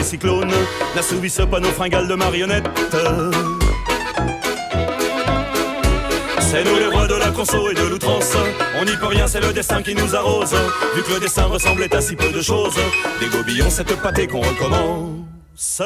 cyclones n'assouvissent pas nos fringales de marionnettes. C'est nous les rois de la conso et de l'outrance. On n'y peut rien, c'est le destin qui nous arrose. Vu que le destin ressemblait à si peu de choses, dégobillons cette pâtée qu'on recommence.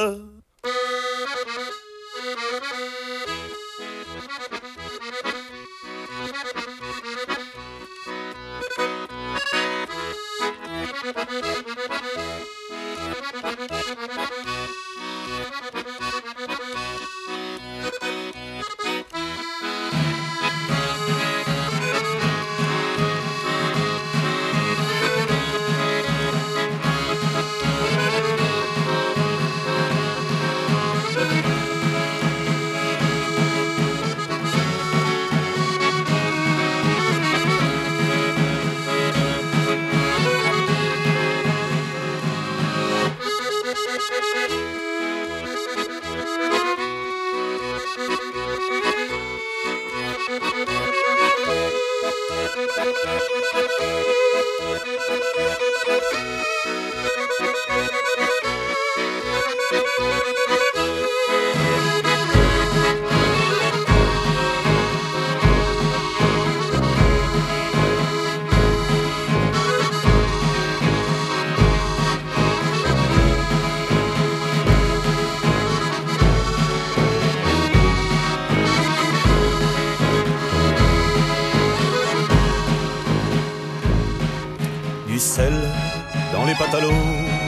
Du sel dans les pâtes à l'eau,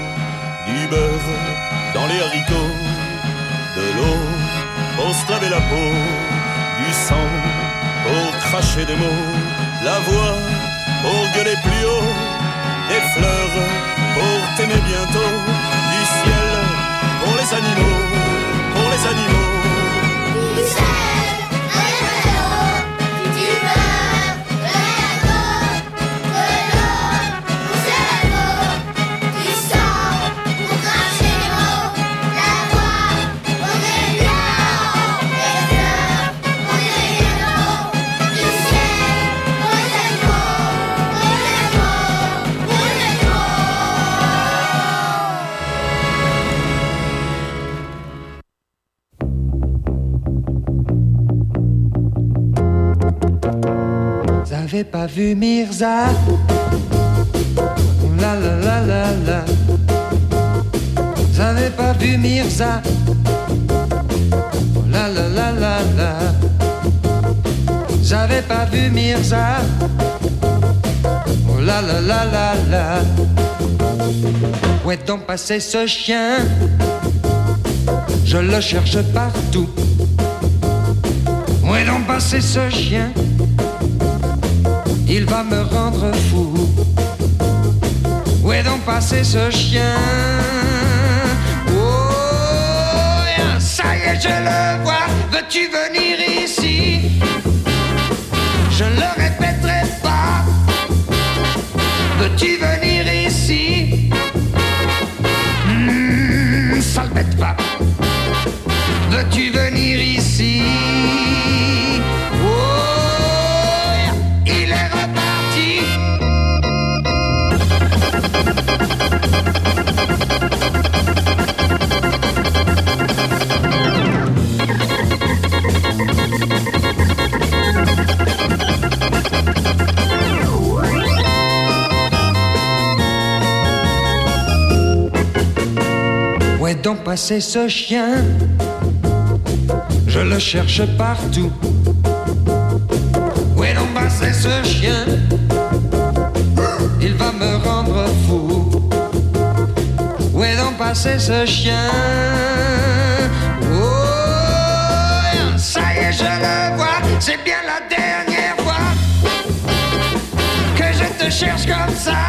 du beurre dans les haricots, de l'eau pour se laver la peau, du sang pour cracher des mots, la voix pour gueuler plus haut, des fleurs pour t'aimer bientôt, du ciel pour les animaux, pour les animaux. Du sel dans les pâtes à l'eau, du beurre dans les haricots, de l'eau pour se laver la peau, du sang pour cracher des mots, la voix pour gueuler plus haut, des fleurs pour t'aimer bientôt, du ciel pour les animaux, pour les animaux, pour les animaux. Vous avez pas vu Mirza? La la la la la. Vous avez pas vu Mirza? La la la la la. Vous avez pas vu Mirza? Oh la la la la la. Où est donc passé ce chien? Je le cherche partout. Où est donc passé ce chien? Il va me rendre fou. Où est donc passé ce chien? Oh, ça y est, je le vois. Veux-tu venir ici? Je ne le répéterai pas. Veux-tu venir ici? Sale bête va. Veux-tu venir ici? Oh, il est reparti. Où est donc passé ce chien? Je le cherche partout. Où est donc passé ce chien? Il va me rendre fou. Où est donc passé ce chien? Oh, ça y est, je le vois. C'est bien la dernière fois que je te cherche comme ça.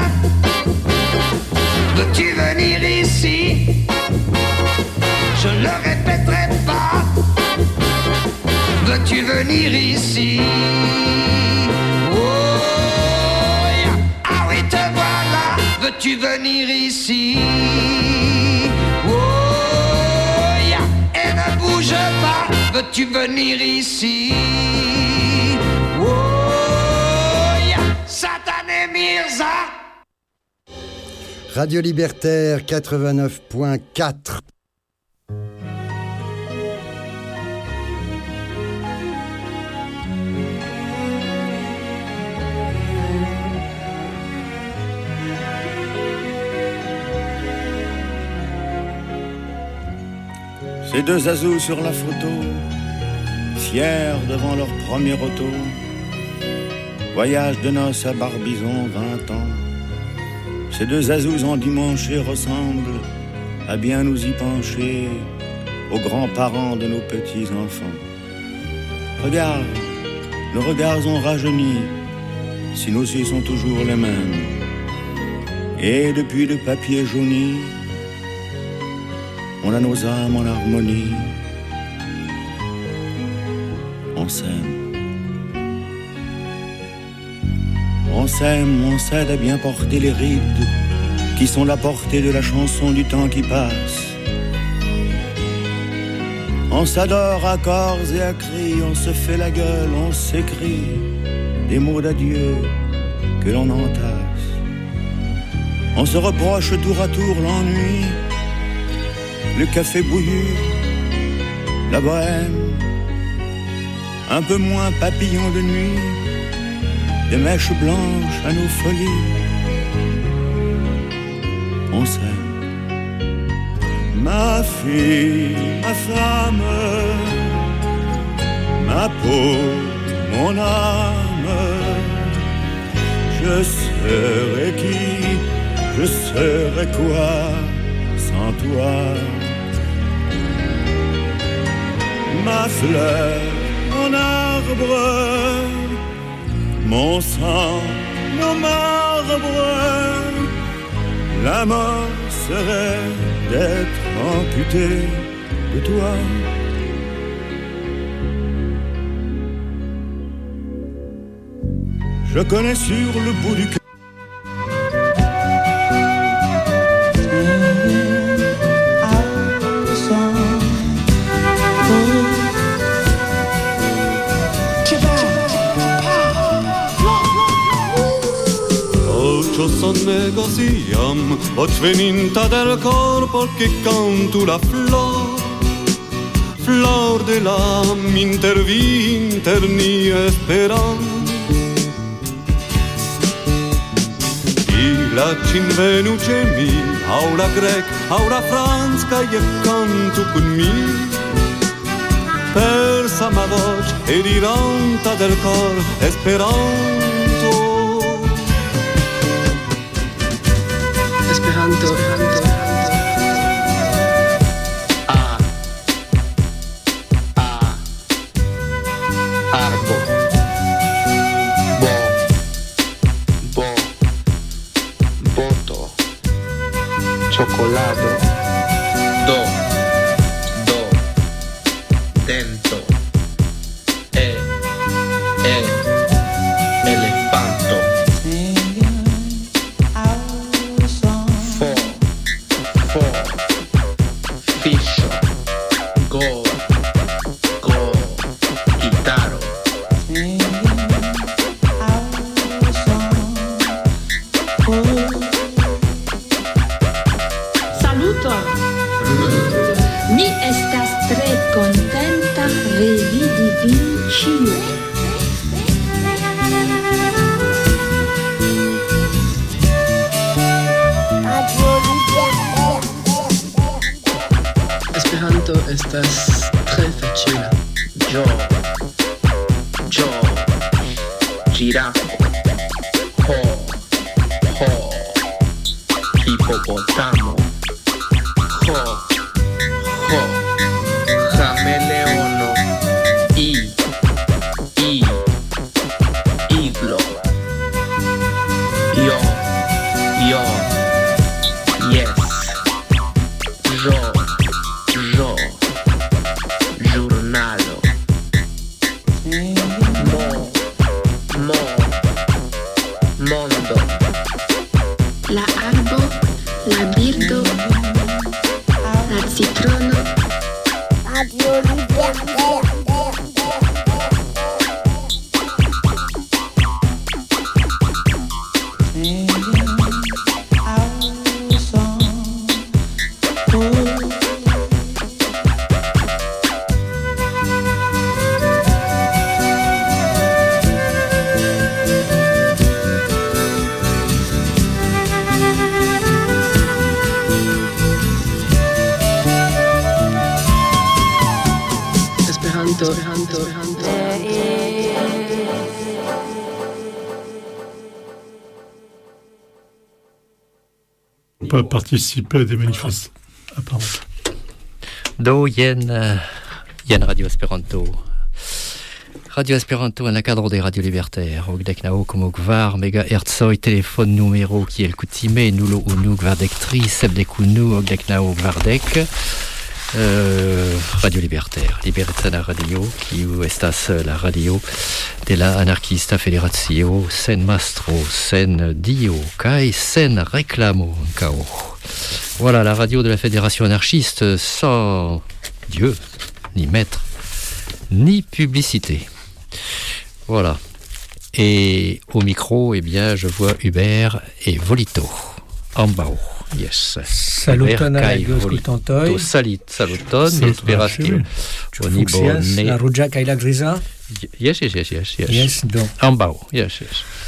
Veux-tu venir ici? Je ne le répéterai pas. Veux-tu venir ici? Oh, ah oui, te voilà. Veux-tu venir ici? Oh, et ne bouge pas. Veux-tu venir ici? Oh, Satané Mirza. Radio Libertaire 89.4. Ces deux azous sur la photo, fiers devant leur premier auto, voyage de noces à Barbizon, 20 ans. Ces deux azous endimanchés ressemblent à bien nous y pencher aux grands-parents de nos petits-enfants. Regarde, nos regards ont rajeuni, si nos yeux sont toujours les mêmes. Et depuis le papier jauni, on a nos âmes en harmonie. On s'aime. On s'aime, on s'aide à bien porter les rides qui sont la portée de la chanson du temps qui passe. On s'adore à corps et à cris, on se fait la gueule, on s'écrit des mots d'adieu que l'on entasse. On se reproche tour à tour l'ennui, le café bouillu, la bohème, un peu moins papillon de nuit, des mèches blanches à nos folies. On s'aime. Ma fille, ma femme, ma peau, mon âme, je serais qui, je serais quoi sans toi. Ma fleur, mon arbre, mon sang, mon marbre, la mort serait d'être amputé de toi. Je connais sur le bout du cœur negociam, hoci veninta del corpo che canto la flor, flor de l'âme interni esperam. I la cinvenuce mi, aula grec, aula franca e canto con mi, persa ma voce e diranta del cor esperanto. Esperanto. Arbo. Bo. Boto. Cioccolato. Do. Dento. Elefanto. Fiscio, go, chitarro. Saluto! Mi estas tre contenta revidi vin ĉiuj. Esperanto estas tre facila. Yo, girafo, ho, hipopotamo, ho, cameleono, iglo, yo, yes, yo, giornalo, mondo, La arbo, la birdo, la citrono. Radio Libertaire. Pas participer à des manifestations. Pardon. Do yen Radio Esperanto. Radio Esperanto en la cadre des radios libertaires. Ogdek nao como gvar megahertzoi téléphone numéro qui est le coutimé nulo unu gvardek tri sebdek unu ogdek nao gvardek. Radio Libertaire, Libertana Radio, qui estas la radio de la anarchista federatio sen mastro, sen dio, kai sen reclamo cao. Voilà la radio de la fédération anarchiste sans Dieu, ni maître, ni publicité. Voilà. Et au micro, eh bien, je vois Hubert et Volito, en bas. Yes. Saluton al aŭskultantoj. Saluton, mi esperas ke oni bone. La ruĝa kaj la griza. Yes. Yes, do. Ambaŭ, yes.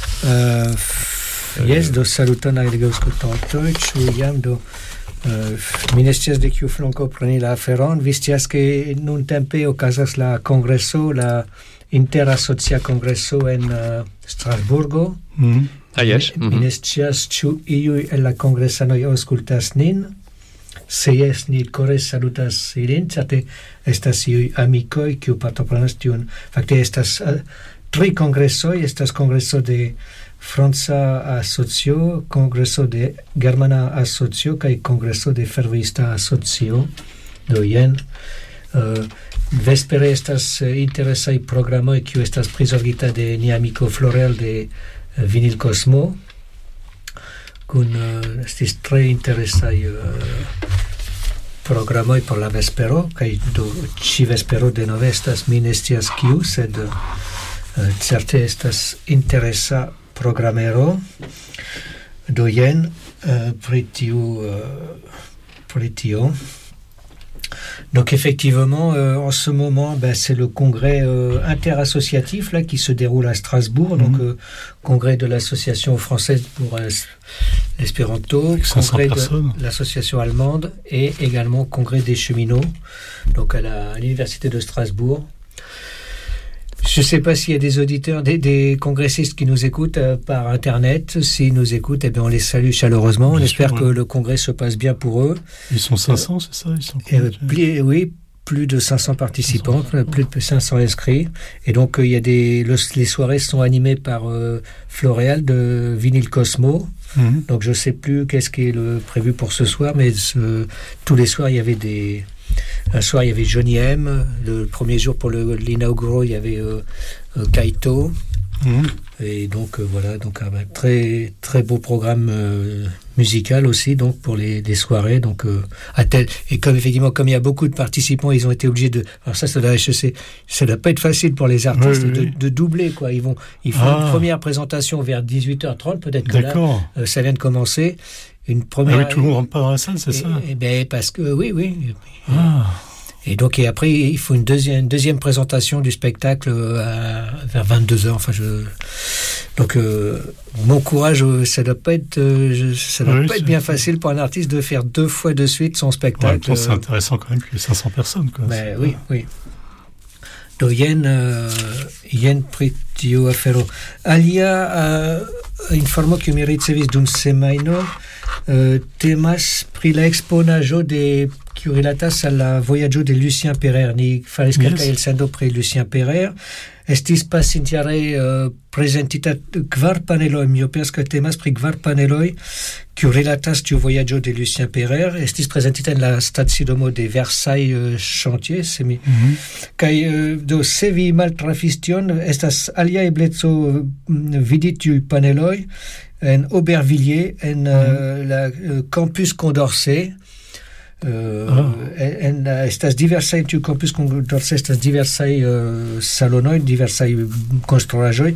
Yes, do saluton al aŭskultantoj. Ĉu jam do mi ne scias de kiu flanko preni la aferon. Vi scias ke nuntempe okazas la kongreso, la interasocia kongreso en Strasburgo. Yes. Mi ne scias ĉu iuj el la kongresanoj aŭskultas nin. Se jes, ni kore salutas ilin, certe estas iuj amikoj kiu partoprenas tiun. Fakte estas 3 kongresoj, estas kongreso de Franca Asocio, kongreso de Germana Asocio kaj kongreso de Fervojista Asocio. Do jen vespere estas interesaj programoj kiu estas prizorgita de nia amiko Florel de Vinyl Cosmo, kun estis tre interesaj programoj por la vespero, kaj do ĉi vespero denove estas, mi ne scias kiu, sed certe estas interesa programero. Do jen pri tio. Donc effectivement, en ce moment, c'est le congrès interassociatif là qui se déroule à Strasbourg, donc congrès de l'association française pour l'espéranto, congrès de l'association allemande et également congrès des cheminots, donc à l'université de Strasbourg. Je ne sais pas s'il y a des auditeurs, des congressistes qui nous écoutent par Internet. S'ils nous écoutent, eh bien, on les salue chaleureusement. On espère que le congrès se passe bien pour eux. Ils sont 500, c'est ça? Ils sont oui, plus de 500 participants, plus de 500 inscrits. Et donc, il y a les soirées sont animées par Floréal de Vinyl Cosmo. Donc, je ne sais plus qu'est-ce qui est prévu pour ce soir, mais tous les soirs, il y avait un soir, il y avait Johnny M. Le premier jour, pour l'inauguro, il y avait Kaito. Et donc, voilà, donc un très, très beau programme musical aussi, donc, pour des soirées. Donc, et comme il y a beaucoup de participants, ils ont été obligés de... Alors ça doit pas être facile pour les artistes de doubler, quoi. Ils font une première présentation vers 18h30, peut-être que là, ça vient de commencer. Une première... tout le monde rentre pas dans la salle, c'est ça? Parce que, oui. Et donc, et après, il faut une deuxième présentation du spectacle vers 22h. Enfin, donc, mon courage, ça doit pas être bien facile pour un artiste de faire 2 fois de suite son spectacle. Ouais, c'est intéressant quand même que les 500 personnes, quoi. Oui. Do jen pri tiu afero. Alia informo kiu mi ricevis dum semajno temas pri la eksponaĵo de kiu rilatas al la vojaĝo de Lucien Pereire. Ni faris kelkaj elsendoj pri Lucien Pereire. Estis pasintjare prezentita 4 paneloj. Mi opinias ke temas pri 4 paneloj kiu rilatas tiu vojaĝo de Lucien Pereire. Estis prezentita en la stacidomo de Versailles Chantier. Kaj do se vi maltrafis tion, estas alia ebleco vidi tiuj paneloj en Aubervilliers, en la campus Condorcet. Estas diversaj tiu campus Condorcet, estas diversaj salonoj, diversaj konstruaĵoj.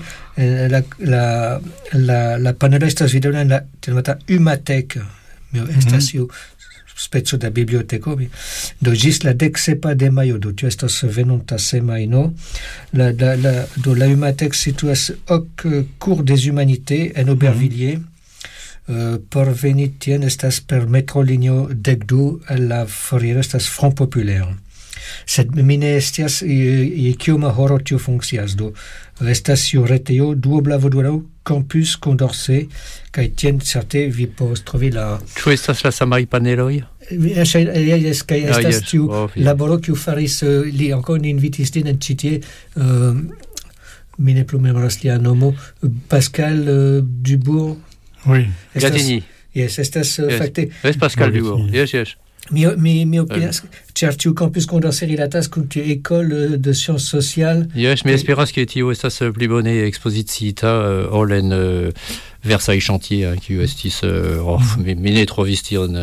La panelo estas videbla en la nomata Humatek. Estas speco da biblioteko. Do ĝis la 17 de majo, do tio estas venonta semajno. La Humatek situas Cours des Humanités en Aubervilliers. Por veni tien estas per metrolinio 12 la foriro estas Front Populaire. Sed mine estias kioma horo tio funkcias do estas sur retejo duobla voduro Campus Condorcet kaj tien certe vi povos trovi la Ĉu estas la samaj paneloj? Jes, kaj estas tiu laboro kiu faris li ankaŭ invitis lin en ĉi tie mi ne plu memoras lia nomo Pascal Dubourg. Oui. Gatigny. Yes, estas fakte. Yes, Pascal Dubourg. Yes. Mi opinas, ĉar tiu Campus Condorcet rilatas kun tiu ekolo de sciences sociales. Yes, mi esperas ke tio estas pli bone ekspozicita ol en Versailles Chantier, kiu estis mi ne trovis tion.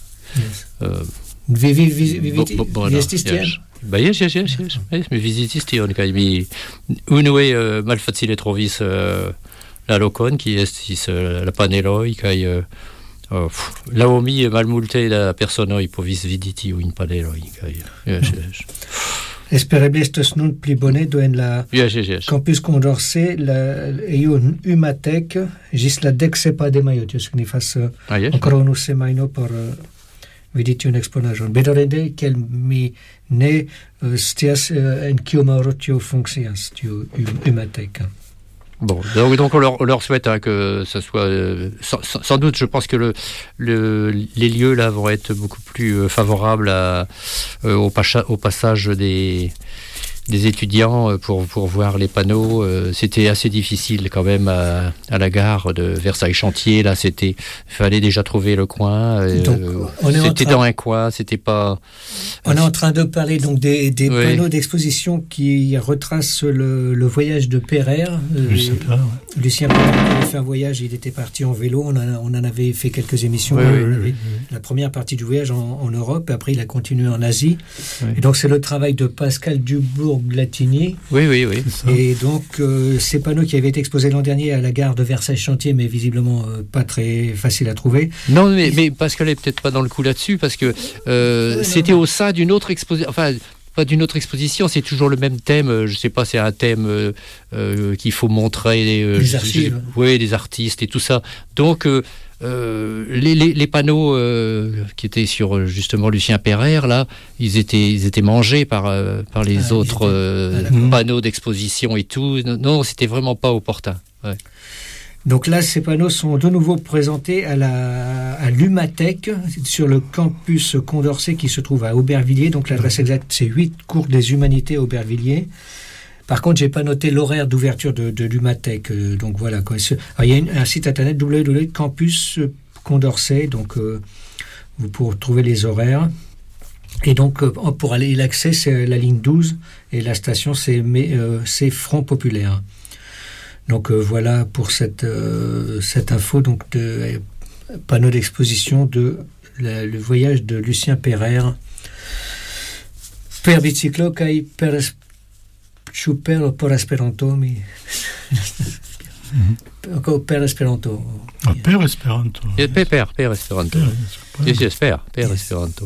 Vi estis tien? Yes, mi vizitis tion, kaj mi unue malfacile trovis la lokon, ki estis la paneloj, kaj laŭ mi malmulte da personoj povis vidi tiujn paneloj. Espereble estos nun pli bone do en la Campus Condorcet ejo Humatek ĝis la 17 de majo, tio signifas ankoraŭ unu semajno por vidi tiun eksponaĵon. Bedaŭrinde, kiel mi ne scias en kioma horo tio funkcias, tiu Humatek. Bon, donc on leur souhaite que ça soit sans doute, je pense que les lieux là vont être beaucoup plus favorables au passage des étudiants pour voir les panneaux. C'était assez difficile quand même à la gare de Versailles Chantier. Là, fallait déjà trouver le coin. Donc, c'était dans un coin, c'était pas. On est en train de parler donc des panneaux d'exposition qui retracent le voyage de Pereire. Lucien Pereire avait fait un voyage, il était parti en vélo. On en avait fait quelques émissions. Oui. La première partie du voyage en Europe, et après il a continué en Asie. Oui. Et donc c'est le travail de Pascal Dubourg-Glatigny. Oui. Et donc ces panneaux qui avaient été exposés l'an dernier à la gare de Versailles Chantier, mais visiblement pas très facile à trouver. Non, mais Pascal est peut-être pas dans le coup là-dessus, parce que c'était au sein d'une autre exposition. Enfin, pas d'une autre exposition, c'est toujours le même thème. Je sais pas, c'est un thème qu'il faut montrer les archives. Oui, des artistes et tout ça. Donc les panneaux qui étaient sur justement Lucien Pereire, là, ils étaient mangés par les autres panneaux d'exposition et tout. Non, c'était vraiment pas opportun. Ouais. Donc là, ces panneaux sont de nouveau présentés à l'Humatek, sur le campus Condorcet qui se trouve à Aubervilliers. Donc l'adresse exacte, c'est 8 cours des Humanités à Aubervilliers. Par contre, j'ai pas noté l'horaire d'ouverture de l'Humatek. Donc voilà. Alors, il y a un site internet www.campus Condorcet. Donc vous pourrez trouver les horaires. Et donc pour aller l'accès, c'est la ligne 12 et la station c'est Front Populaire. Donc voilà pour cette info donc de panneau d'exposition de le voyage de Lucien Pereire. Per biciclo kaj per super por Esperanto mi per Esperanto. Per Esperanto. Per Esperanto. Yes, per Esperanto.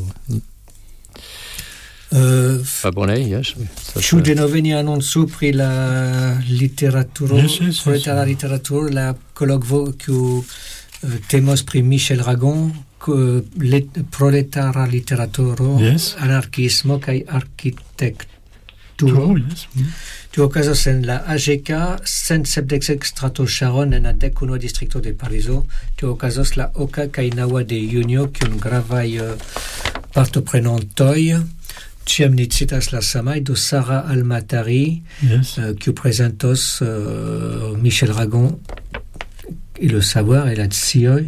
Ĉu denove ni anoncu pri la literaturo, proletara literaturo, la kolokvo kiu temos pri Michel Ragon, proletara literaturo, anarkismo kaj arkitekturo. Tio okazos en la AGK 176 strato Charon en la 11 distrikto de Parizo. Tio okazos la oka kaj naŭa de junio kun gravaj partoprenantoj. Ciam ni citas la samaj do Sara Almatari, kiu prezentos Michel Ragon et le savoir et la scio.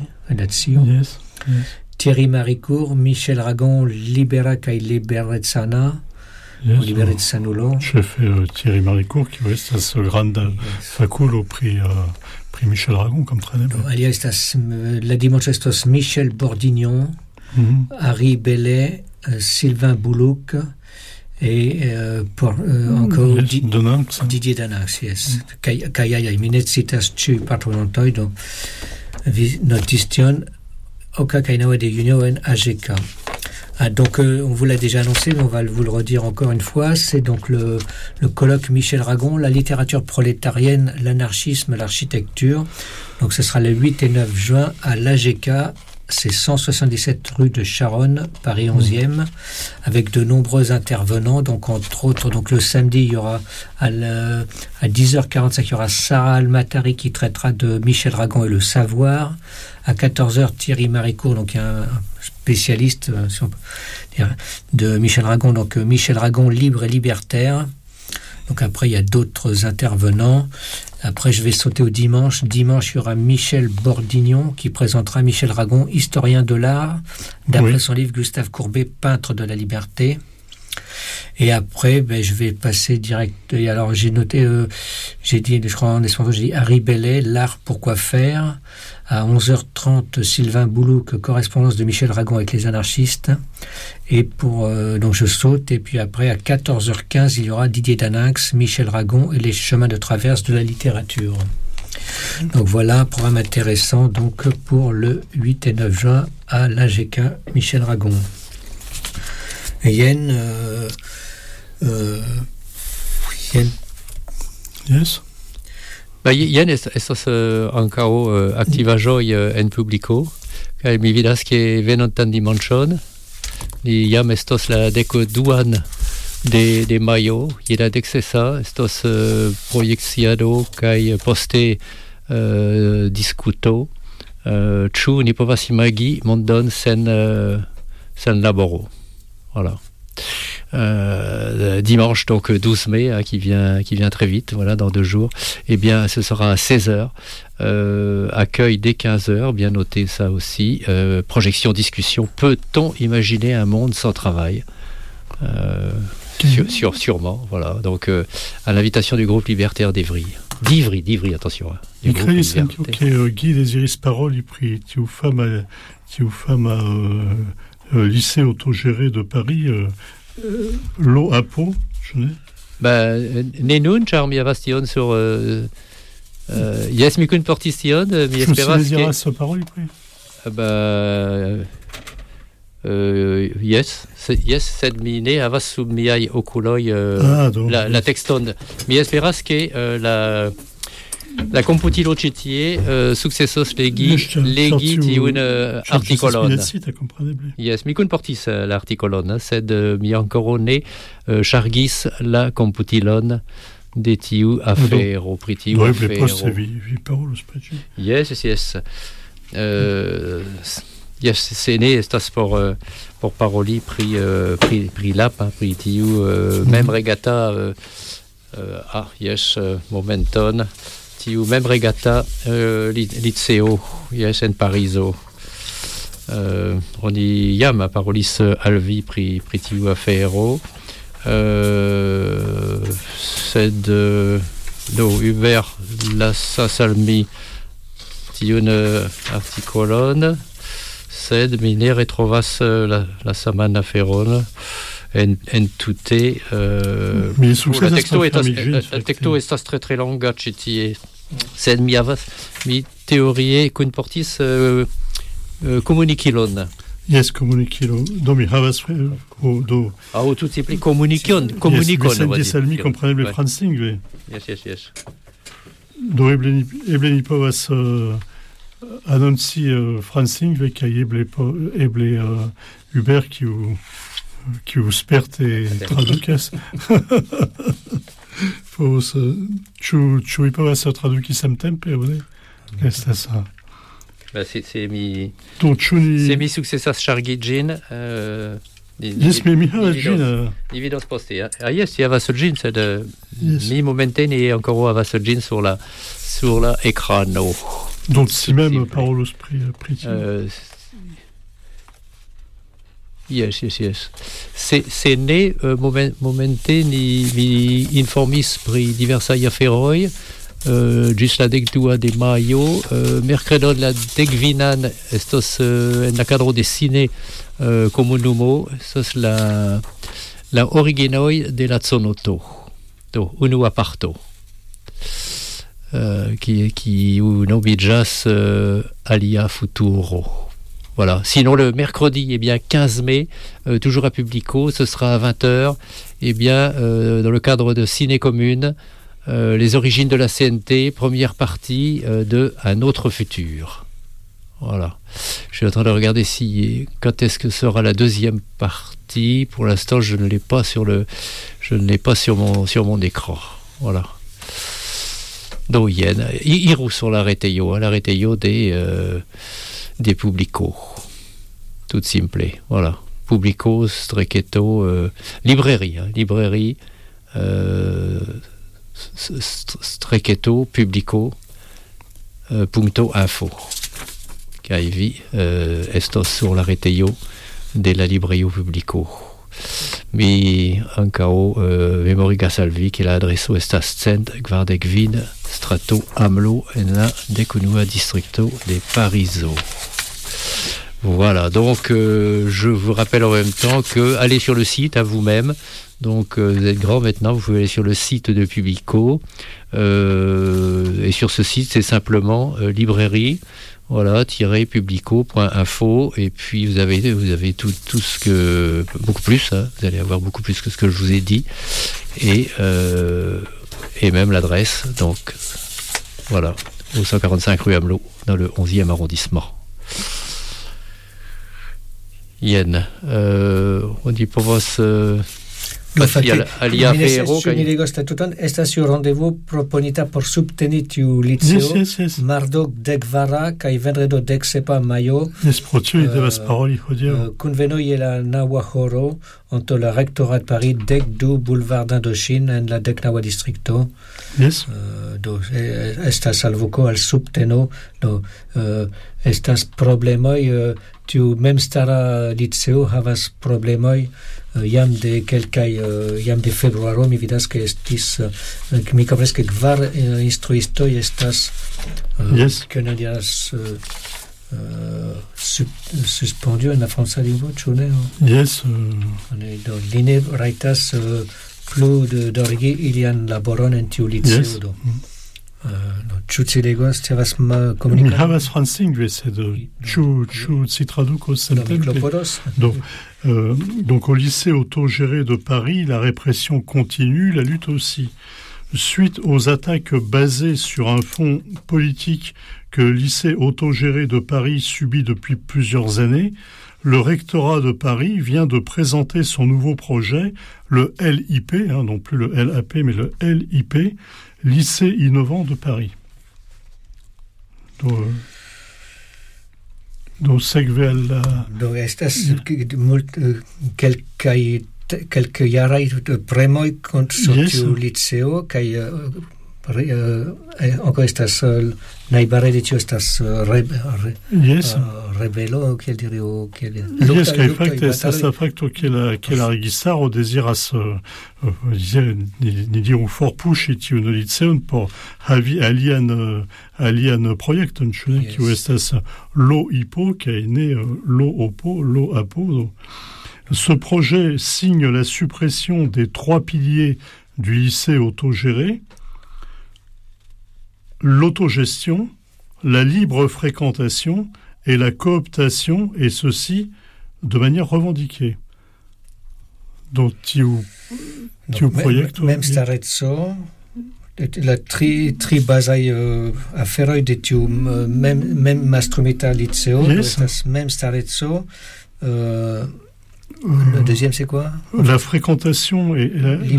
Thierry Maricourt, Michel Ragon, Libera kaj Liberecana, Liberecanulo. Chef Thierry Maricourt, qui estas granda faculo pri Michel Ragon comme traîneur. Alia estas la dimanche estos Michel Bordignon, Harry Bellet, Sylvain Boulouk et encore Didier Danax, yes. Kayaya, mi ne citas ĉiuj partoprenantoj, do vi notis tion oka kaj naŭa de junio en AGK. Donc on vous l'a déjà annoncé, mais on va vous le redire encore une fois, c'est donc le colloque Michel Ragon, la littérature prolétarienne, l'anarchisme, l'architecture. Donc ce sera le 8 et 9 juin à l'AGK c'est 177 rue de Charonne, Paris 11e, avec de nombreux intervenants. Donc, entre autres, donc, le samedi, il y aura à 10h45, il y aura Sarah Almatari qui traitera de Michel Ragon et le savoir. À 14h, Thierry Maricourt, donc un spécialiste si on peut dire, de Michel Ragon. Donc, Michel Ragon, libre et libertaire. Donc après, il y a d'autres intervenants. Après, je vais sauter au dimanche. Dimanche, il y aura Michel Bordignon qui présentera Michel Ragon, historien de l'art, d'après son livre Gustave Courbet, peintre de la liberté. Et après, je vais passer direct. Et alors, j'ai noté, j'ai dit, je crois en espagnol, j'ai dit Harry Bellet, l'art, pourquoi faire. À 11h30, Sylvain Boulouc, correspondance de Michel Ragon avec les anarchistes. Et donc je saute. Et puis après, à 14h15, il y aura Didier Daninx, Michel Ragon et les chemins de traverse de la littérature. Donc voilà, un programme intéressant donc pour le 8 et 9 juin à l'AGK Michel Ragon. Et Yen, Yes. Jen estas ankaŭ aktivaĵoj en publiko, kaj mi vidas ke venontan dimanĉon li jam estos la 12 de majo, je la 16 estos projekciado kaj poste diskuto, ĉu ni povas imagi mondon sen laboro. Voilà. Dimanche, donc 12 mai, qui vient très vite, voilà, dans 2 jours, eh bien, ce sera à 16h, accueil dès 15h, bien noté ça aussi, projection, discussion, peut-on imaginer un monde sans travail? Sûrement, voilà, donc à l'invitation du groupe libertaire d'Ivry, attention. Il crée Guy Désiris Parole, il prie tiu femme lycée autogéré de Paris, l'eau à Pau, je n'ai. Ne nun, ĉar mi havas tion sur jes, mi kunportis tion, mi esperas ke Désiras Parole, yes, sed mi ne havas sub miaj okuloj la tekston. Mi esperas ke la computilo ĉi tie sukcesos legi tiun artikolon. Yes, mi kunportis l'artikolon, sed mi ankoraŭ ne ŝargis la computilon de tiu afero, pri tiu afero. Yes. Yes, se ne estas por paroli pri lap, pri tiu mem regata momenton. Tiu mem regata liceo, yes, en Parizo. Oni jam parolis al vi pri tiu afero. Sed Hubert lasas al mi tiun artikolon, sed mi ne retrovas la saman aferon en tute. La teksto estas tre longa ĉi tie. Sed mi teorie kunportis komunikilon. Yes, komunikilo. Do mi havas do. Tute pli komunikon. Yes, mi salmi kompreneble franclingve. Yes. Do eble ni povas annonci franclingve kaj eble Hubert kiu sperte tradukas. Ĉu vi povas traduki samtempe, ne? Estas se mi sukcesas ŝargi ĝin, Yes, mi havas ĝin. Ni vidos poste. Yes, mi havas ĝin, sed mi momente ne ankoraŭ havas ĝin sur la ekrano. Donc si même parolos pri tio. Yes. Se ne momente mi informis pri diversaj aferoj, ĝis la 12 de majo, merkredon la 15 estos en la kadro de Cine Komunumo, estos la originoj de la Conoto, do unua parto, kiu nomiĝas Alia Futuro. Voilà. Sinon, le mercredi, 15 mai, toujours à Publico, ce sera à 20h, dans le cadre de Ciné Commune, les origines de la CNT, première partie de Un autre futur. Voilà. Je suis en train de regarder quand est-ce que sera la deuxième partie. Pour l'instant, je ne l'ai pas sur mon écran. Voilà. Donc, il roule sur l'arrêteio des publicos. Tout simple. Voilà. Publico, strechetto, librairie, strechetto, publico, punto info. Caivi, estos sur l'arrêteio de la libreio publico. Mi ancao memoriga salvi che l'adresso estas cent kvardek vid strato Amlo en la dekunua districto de Pariso. Voilà, donc je vous rappelle en même temps que allez sur le site à vous-même. Donc vous êtes grand maintenant, vous pouvez aller sur le site de Publico et sur ce site c'est simplement librairie, voilà, -publico.info et puis vous avez tout ce que beaucoup plus, hein, vous allez avoir beaucoup plus que ce que je vous ai dit et même l'adresse. Donc voilà, au 145 rue Amelot dans le 11e arrondissement. Yen, on dit pour vos alia Ferro estas tiu rendezvous proponita por subteni tiu liceo mardo dekvara kaj vendredo deksepa majo kunveno je la naŭa horo antaŭ la rektorat Paris 12 boulevard d'Indochine en la 19 distrikto. Do estas alvoko al subteno, do estas problemoj. Tiu memstara liceo havas problemoj jam de februaro mi vidas ke estis mi komprenas ke 4 instruistoj estas que ne diras suspendu en la franca lingvo, ĉu ne? Do li ne rajtas plu dorigi ilian laboron en tiu liceo. Ĉu ci legos, ci havas komunikon? Mi havas franclingve, sed ĉu ci tradukos samtempe? Donc au lycée autogéré de Paris, la répression continue, la lutte aussi. Suite aux attaques basées sur un fond politique que le lycée autogéré de Paris subit depuis plusieurs années, le rectorat de Paris vient de présenter son nouveau projet, le LIP, non plus le LAP, mais le LIP, Lycée innovant de Paris. Do sekve al la... Do estas kelkaj jaraj premoj kontraŭ tiu liceo kaj ankaŭ estas najbare de tio estas rebelo, kiel diri, yes, kaj fakte estas la fakto ke la registaro deziras ni diru forpuŝi tiun liceon por havi alian projekton, ĉu ne, kiu estas LOIPO, kaj ne LOAPO. Ce projet signe la suppression des 3 piliers du lycée autogéré: l'autogestion, la libre fréquentation et la cooptation, et ceci de manière revendiquée. Donc, tiu proyecto... Mem stareco, la tri bazaj aferoj de tiu mem mastrumita liceo, estas mem stareco. Le deuxième, c'est quoi? La fréquentation et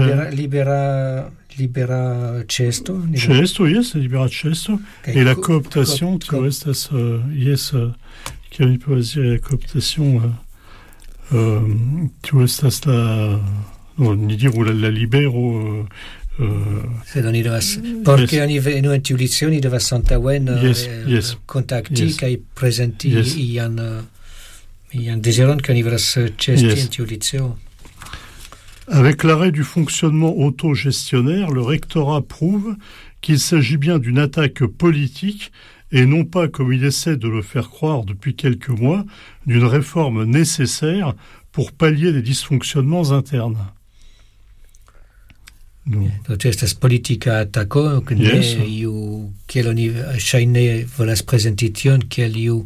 libera cesto. Cesto, yes, libera cesto. Et la cooptation, tu estas, yes, qui on peut dire la cooptation, tu estas ni diru la libero. Sed oni devas, porque oni venu en tiu liceo, oni devas antaŭen kontakti kaj prezenti ian deziron ke oni volas ĉeesti en tiu liceo. Avec l'arrêt du fonctionnement autogestionnaire, le rectorat prouve qu'il s'agit bien d'une attaque politique et non pas, comme il essaie de le faire croire depuis quelques mois, d'une réforme nécessaire pour pallier les dysfonctionnements internes. Estas politika atako, kiel oni ŝajne volas prezenti tion kiel iu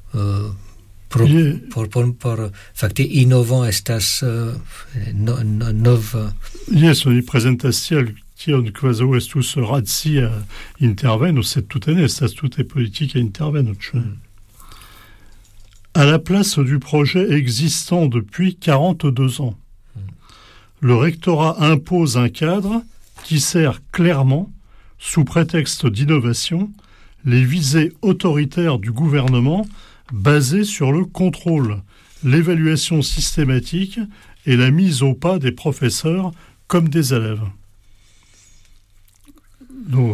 por fakte innovant estas nova. Yes, oni prezentas tion kvazaŭ estus racia interveno, sed tute ne estas tute politika interveno. à la place du projet existant depuis 42 ans. Le rectorat impose un cadre qui sert clairement, sous prétexte d'innovation, les visées autoritaires du gouvernement basées sur le contrôle, l'évaluation systématique et la mise au pas des professeurs comme des élèves. Donc,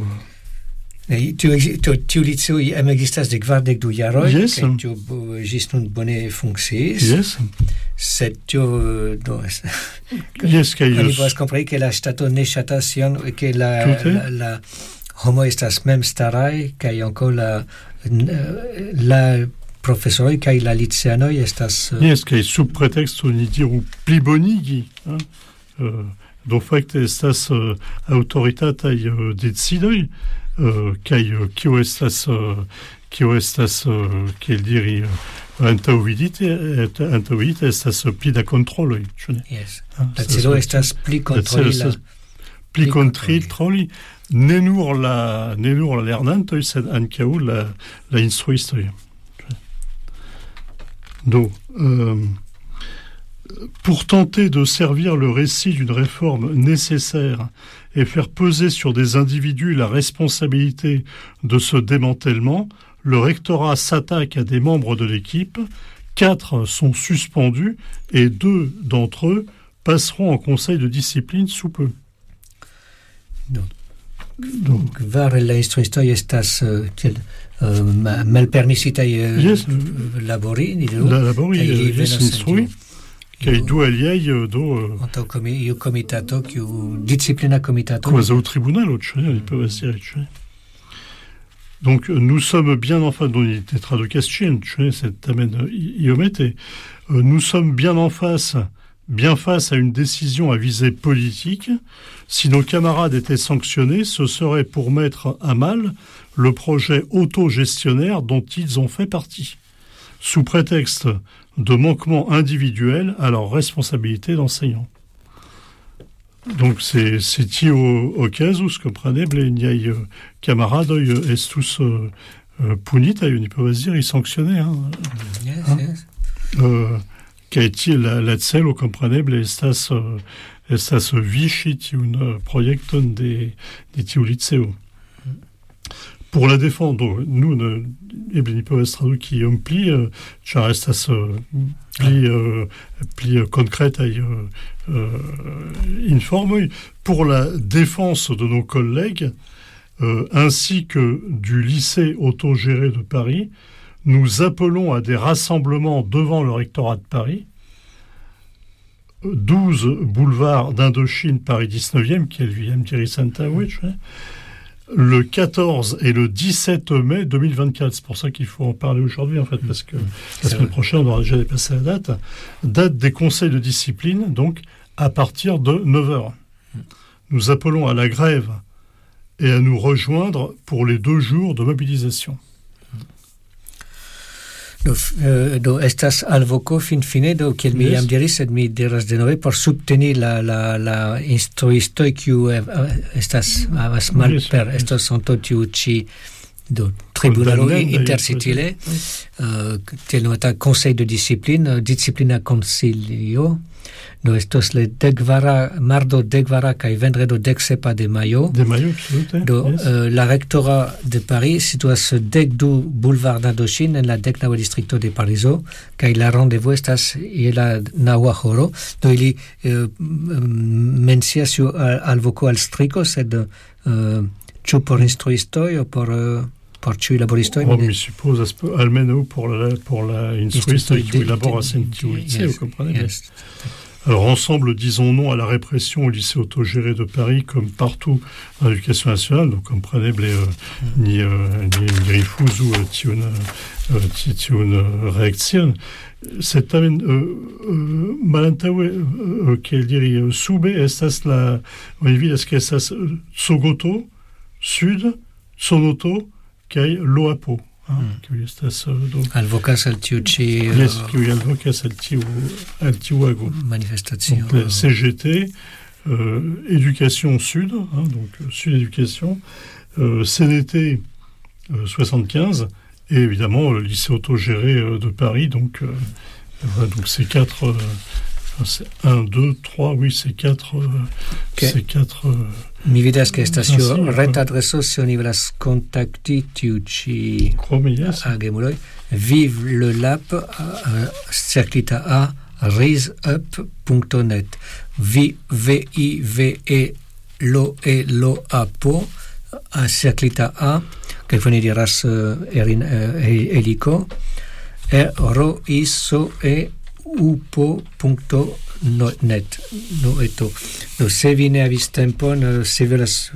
tu liceu am existas de kvardek du jaroj, Yes. kaj tio ĝis nun bone funkciis. yes, Sed tio do yes, kaj oni povas kompreni ke la ŝtato ne ŝatas tion, ke la homoj estas memstaraj kaj ankaŭ la profesoroj kaj la liceanoj estas yes, kaj sub prétexte oni diru plibonigi, do fakte estas aŭtoritataj decidoj, kaj kio estas kiel diri antaŭvidite estas pli da kontroloj, ĉu ne? Yes. La celo estas pli kontroli pli kontroli ne nur la lernantoj, sed ankaŭ la instruistoj. Donc, pour tenter de servir le récit d'une réforme nécessaire et faire peser sur des individus la responsabilité de ce démantèlement, le rectorat s'attaque à des membres de l'équipe. 4 sont suspendus et 2 d'entre eux passeront en conseil de discipline sous peu. Donc var la instruistoj estas malpermesitaj Yes. labori, Yes, instrui, kaj du aliaj do antaŭ iu komitato, kiu disciplina komitato. kvazaŭ tribunalo, ĉu ne? Oni povas diri, ĉu ne? Donc nous sommes bien en face, donc il était traducas ĉien, ĉu ne? Sed tamen iomete, nous sommes bien face à une décision à visée politique. Si nos camarades étaient sanctionnés, ce serait pour mettre à mal le projet autogestionnaire dont ils ont fait partie, sous prétexte de manquements individuels à leur responsabilité d'enseignants. Donc c'est tio okazus, compreneble, niaj kamaradoj estus punitaj, oni povas diri, sankcionitaj. Yes. Kaj tie la celo, compreneble, estas viŝi tiun projekton de tiu liceo. Pour la défendre, donc, nous, eble ni povas traduki iom pli, ĉar estas pli konkretaj informoj. Pour la défense de nos collègues, ainsi que du lycée autogéré de Paris, nous appelons à des rassemblements devant le rectorat de Paris, 12 boulevard d'Indochine, Paris 19e, qui est le Villiam Santa Witch, le 14 et le 17 mai 2024. C'est pour ça qu'il faut en parler aujourd'hui, en fait, parce que la semaine prochaine, on aura déjà dépassé la date des conseils de discipline, donc à partir de 9h. Nous appelons à la grève et à nous rejoindre pour les 2 jours de mobilisation. Do estas alvoko finfine, do kiel mi jam diris, sed mi diras denove, por subteni la instruistoj kiu havas malper estos antaŭ tiu ĉi do tribunalo intersitile, tiel nomata conseil de discipline, disciplina konsilio. Do estos le mardo dekvara kaj vendredo deksepa de majo. De majo, absolute. Do la rectorat de Paris situas 12 boulevard d'Indochine en la 19 distrikto de Parizo, kaj la rendezvous estas je la 9 horo. Do ili mencias alvoko al striko, sed ĉu por instruistoj aŭ por ĉiuj laboristoj? Mi supozas almenaŭ por la instruistoj kiuj laboras en tiu liceo, kompreneble. Alors ensemble, disons non à la répression au lycée autogéré de Paris, comme partout dans l'éducation nationale. Donc compreneble ni rifuzu tiun reakcion. Sed tamen malantaŭe, kiel diri, sube estas la, oni vidas ke estas Sogoto, Sud, Sonoto kaj Loapo. Alvokas al tiu ĉi alvokas al tiu ago. Manifestation. Donc, CGT, Éducation Sud, donc Sud Éducation, CDT 75 Et évidemment, le lycée autogéré de Paris, donc c'est 4... c'est 1, 2, 3, oui, c'est 4... c'est 4... Mi vidas che stasio retadreso se oni volas kontakti tiu ĉi agemuloj. Vive le lap cerclita a riseup.net. VIVE-LO-A-PO cerclita a che oni diras eliko ROISO-E-UPO.net. No, se vi ne havis tempon, se volas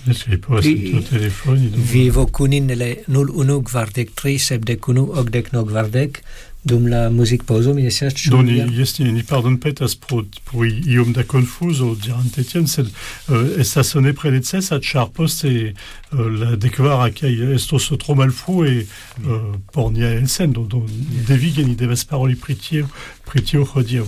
vi vokunin nelle 0143 71 89 40 dum la muzikpaŭzo, mi ne scias ĉu ni pardonpetas pro iom da konfuzo, dirant Etienne, sed estas nepre necesa, ĉar poste la dekvara kaj estos tro malfrue por nia elsendo, do devige ni devas paroli pri tio hodiaŭ.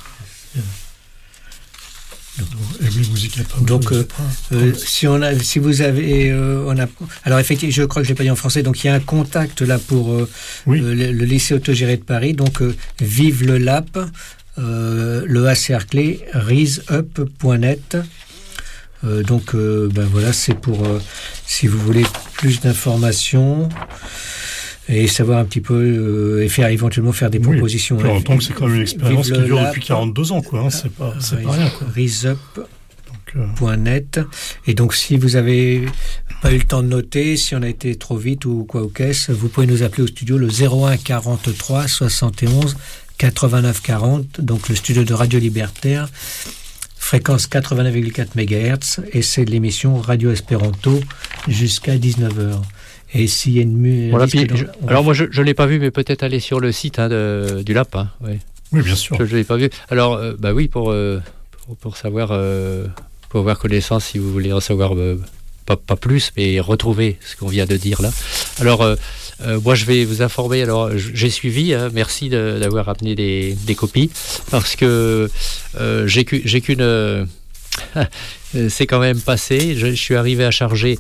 Donc, si vous avez, alors effectivement, je crois que je l'ai pas dit en français. Donc, il y a un contact là pour le lycée autogéré de Paris. Donc, vive le LAP, le A cerclé, riseup.net. Donc, voilà, c'est pour si vous voulez plus d'informations. Et savoir un petit peu, et éventuellement faire des propositions. Oui, entend que c'est quand même une expérience qui dure depuis 42 ans, quoi. Hein, c'est pas rien, quoi. Riseup.net. Et donc, si vous avez pas eu le temps de noter, si on a été trop vite ou quoi au caisse, vous pouvez nous appeler au studio le 01 43 71 89 40, donc le studio de Radio Libertaire, fréquence 89,4 MHz, et c'est de l'émission Radio Espéranto jusqu'à 19h. Et s'il y a une voilà, alors moi je ne l'ai pas vu, mais peut-être aller sur le site du LAP. Hein, oui, bien sûr. Je ne l'ai pas vu. Alors, oui, pour savoir, pour avoir connaissance, si vous voulez en savoir pas plus, mais retrouver ce qu'on vient de dire là. Alors, moi je vais vous informer. Alors, j'ai suivi, merci d'avoir amené des copies, parce que j'ai qu'une... c'est quand même passé. Je suis arrivé à charger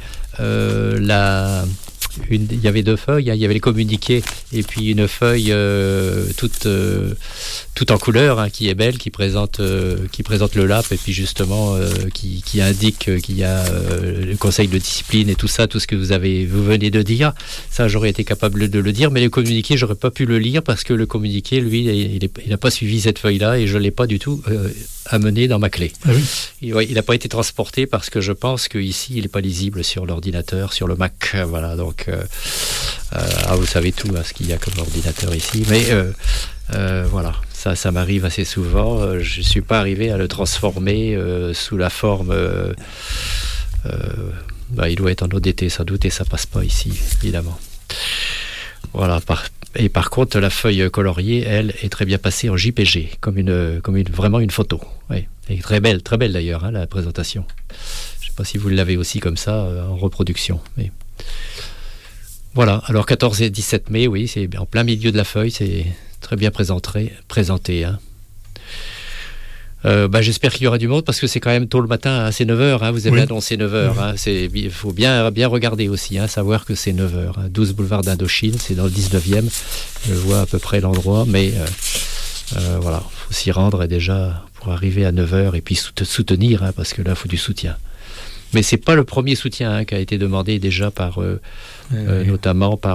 il y avait 2 feuilles, il y avait les communiqués et puis une feuille toute en couleur, qui est belle, qui présente le LAP, et puis justement qui indique qu'il y a le conseil de discipline et tout ça, tout ce que vous venez de dire. Ça, j'aurais été capable de le dire, mais le communiqué, j'aurais pas pu le lire parce que le communiqué, lui, il n'a pas suivi cette feuille-là et je l'ai pas du tout amené dans ma clé. Ah oui. Il n'a pas été transporté parce que je pense qu'ici, il n'est pas lisible sur l'ordinateur, sur le Mac. Voilà, donc vous savez tout ce qu'il y a comme ordinateur ici, mais voilà, ça m'arrive assez souvent. Je ne suis pas arrivé à le transformer sous la forme... il doit être en ODT sans doute, et ça passe pas ici, évidemment. Voilà, par contre, la feuille coloriée, elle, est très bien passée en JPG, vraiment une photo. Oui. Et très belle d'ailleurs, la présentation. Je ne sais pas si vous l'avez aussi comme ça, en reproduction. Mais... Voilà, alors 14 et 17 mai, oui, c'est en plein milieu de la feuille, c'est très bien présenté. Hein. J'espère qu'il y aura du monde, parce que c'est quand même tôt le matin, c'est 9h, vous avez annoncé 9h. Il faut bien regarder aussi, savoir que c'est 9h. 12 boulevard d'Indochine, c'est dans le 19e, je vois à peu près l'endroit, mais voilà, il faut s'y rendre déjà pour arriver à 9h et puis soutenir, parce que là, il faut du soutien. Mais c'est pas le premier soutien qui a été demandé déjà par notamment par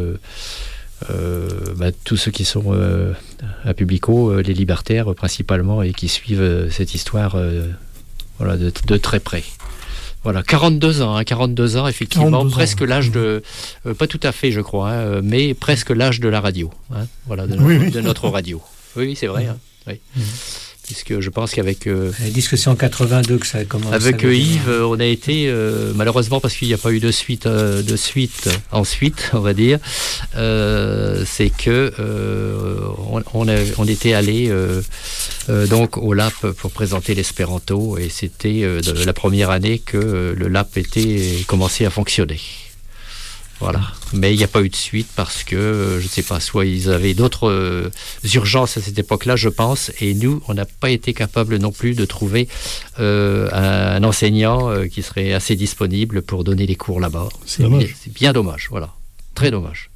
tous ceux qui sont à Publico, les libertaires principalement, et qui suivent cette histoire de très près. Voilà, 42 ans, effectivement, 42 presque l'âge de... pas tout à fait, je crois, mais presque l'âge de la radio, de notre radio. Oui, c'est vrai. Oui. Puisque je pense qu'avec... Ils disent que c'est en 82 que ça a commencé. Avec Yves, on a été, malheureusement, parce qu'il n'y a pas eu de suite ensuite, on va dire, c'est que on était allé donc au LAP pour présenter l'espéranto, et c'était la première année que le LAP commençait à fonctionner. Voilà. Mais il n'y a pas eu de suite parce que, je ne sais pas, soit ils avaient d'autres urgences à cette époque-là, je pense, et nous, on n'a pas été capable non plus de trouver un enseignant qui serait assez disponible pour donner les cours là-bas. C'est bien dommage, voilà. très dommage.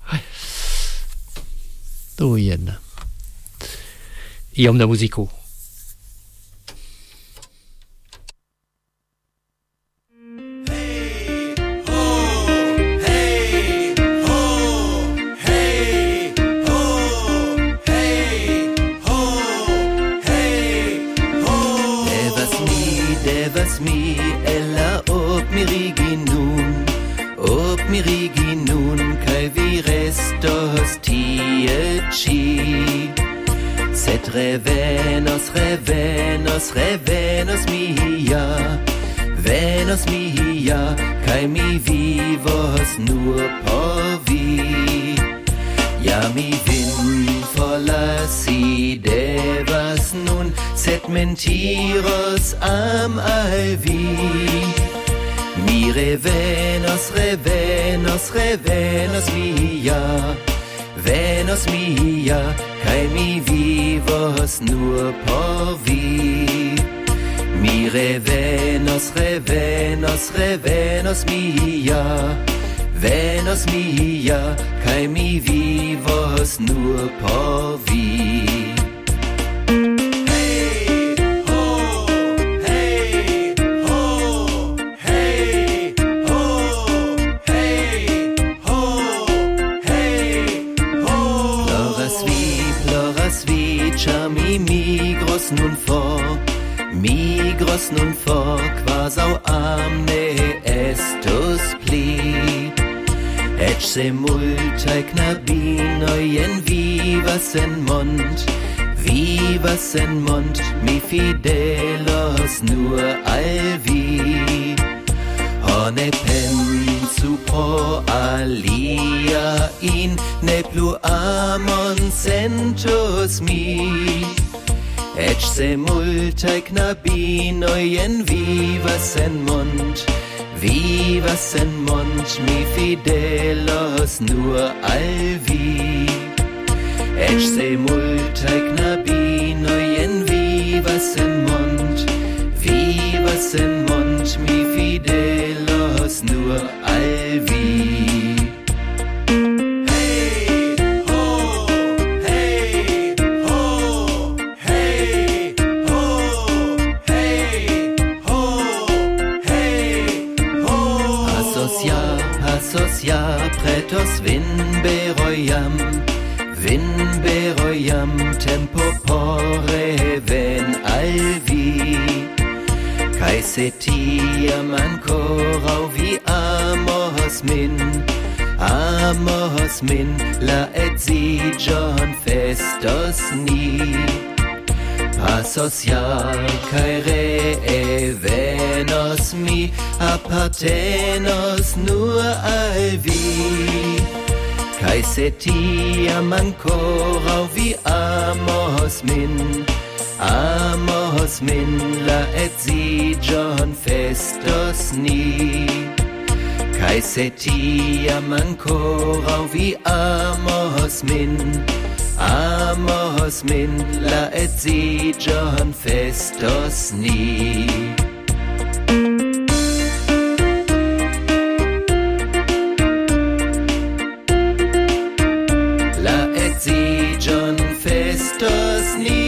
Do yen. Iom da muziko. Devas mi ella op mirigi nun kai vi restos tie ci sed revenos mia kai mi vivos nur por vi ja mi vin forlasi devas nun sed mentiros am alvi mi revenos mia kai mi vivos nur por vi mi revenos mia kai mi vivos nur por vi migros nun for quasau amne estus pli et se multae knabinoi en vivas en mond mi fidelos nur al vi ne pensu pro alia in ne plu amon sentus mi et se multae knabinoi en vivas en mond mi fidelos nur al vi et se multae knabinoi en vivas en mond mi fidelos nur al vi pretos vin beroiam tempo por reven al vi kai se tiam ancorau vi amos min la edzigion festos ni passos ja kai revenos mi appartenos nur al vi kai se tiam ancorau vi amos min la edzigion festos ni kai se tiam ancorau vi amos min la edzigion festos ni la edzigion festos ni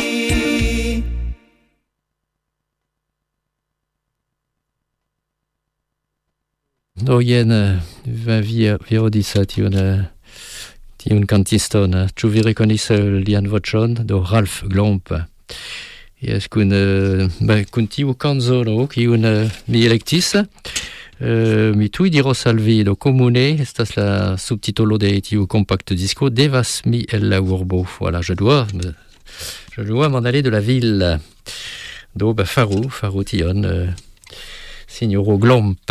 Do jen virodisa tiun cantiston, ĉu vi rekonis lian voĉon do Ralph Glomp? Jes, kun tiu kanzono kiun mi elektis, mi tuj diros al vi, do komune estas la subtitolo de tiu compact disco Devas mi el la urbo. Voilà, je dois m'en aller de la ville. Do faru tion, signoro Glomp.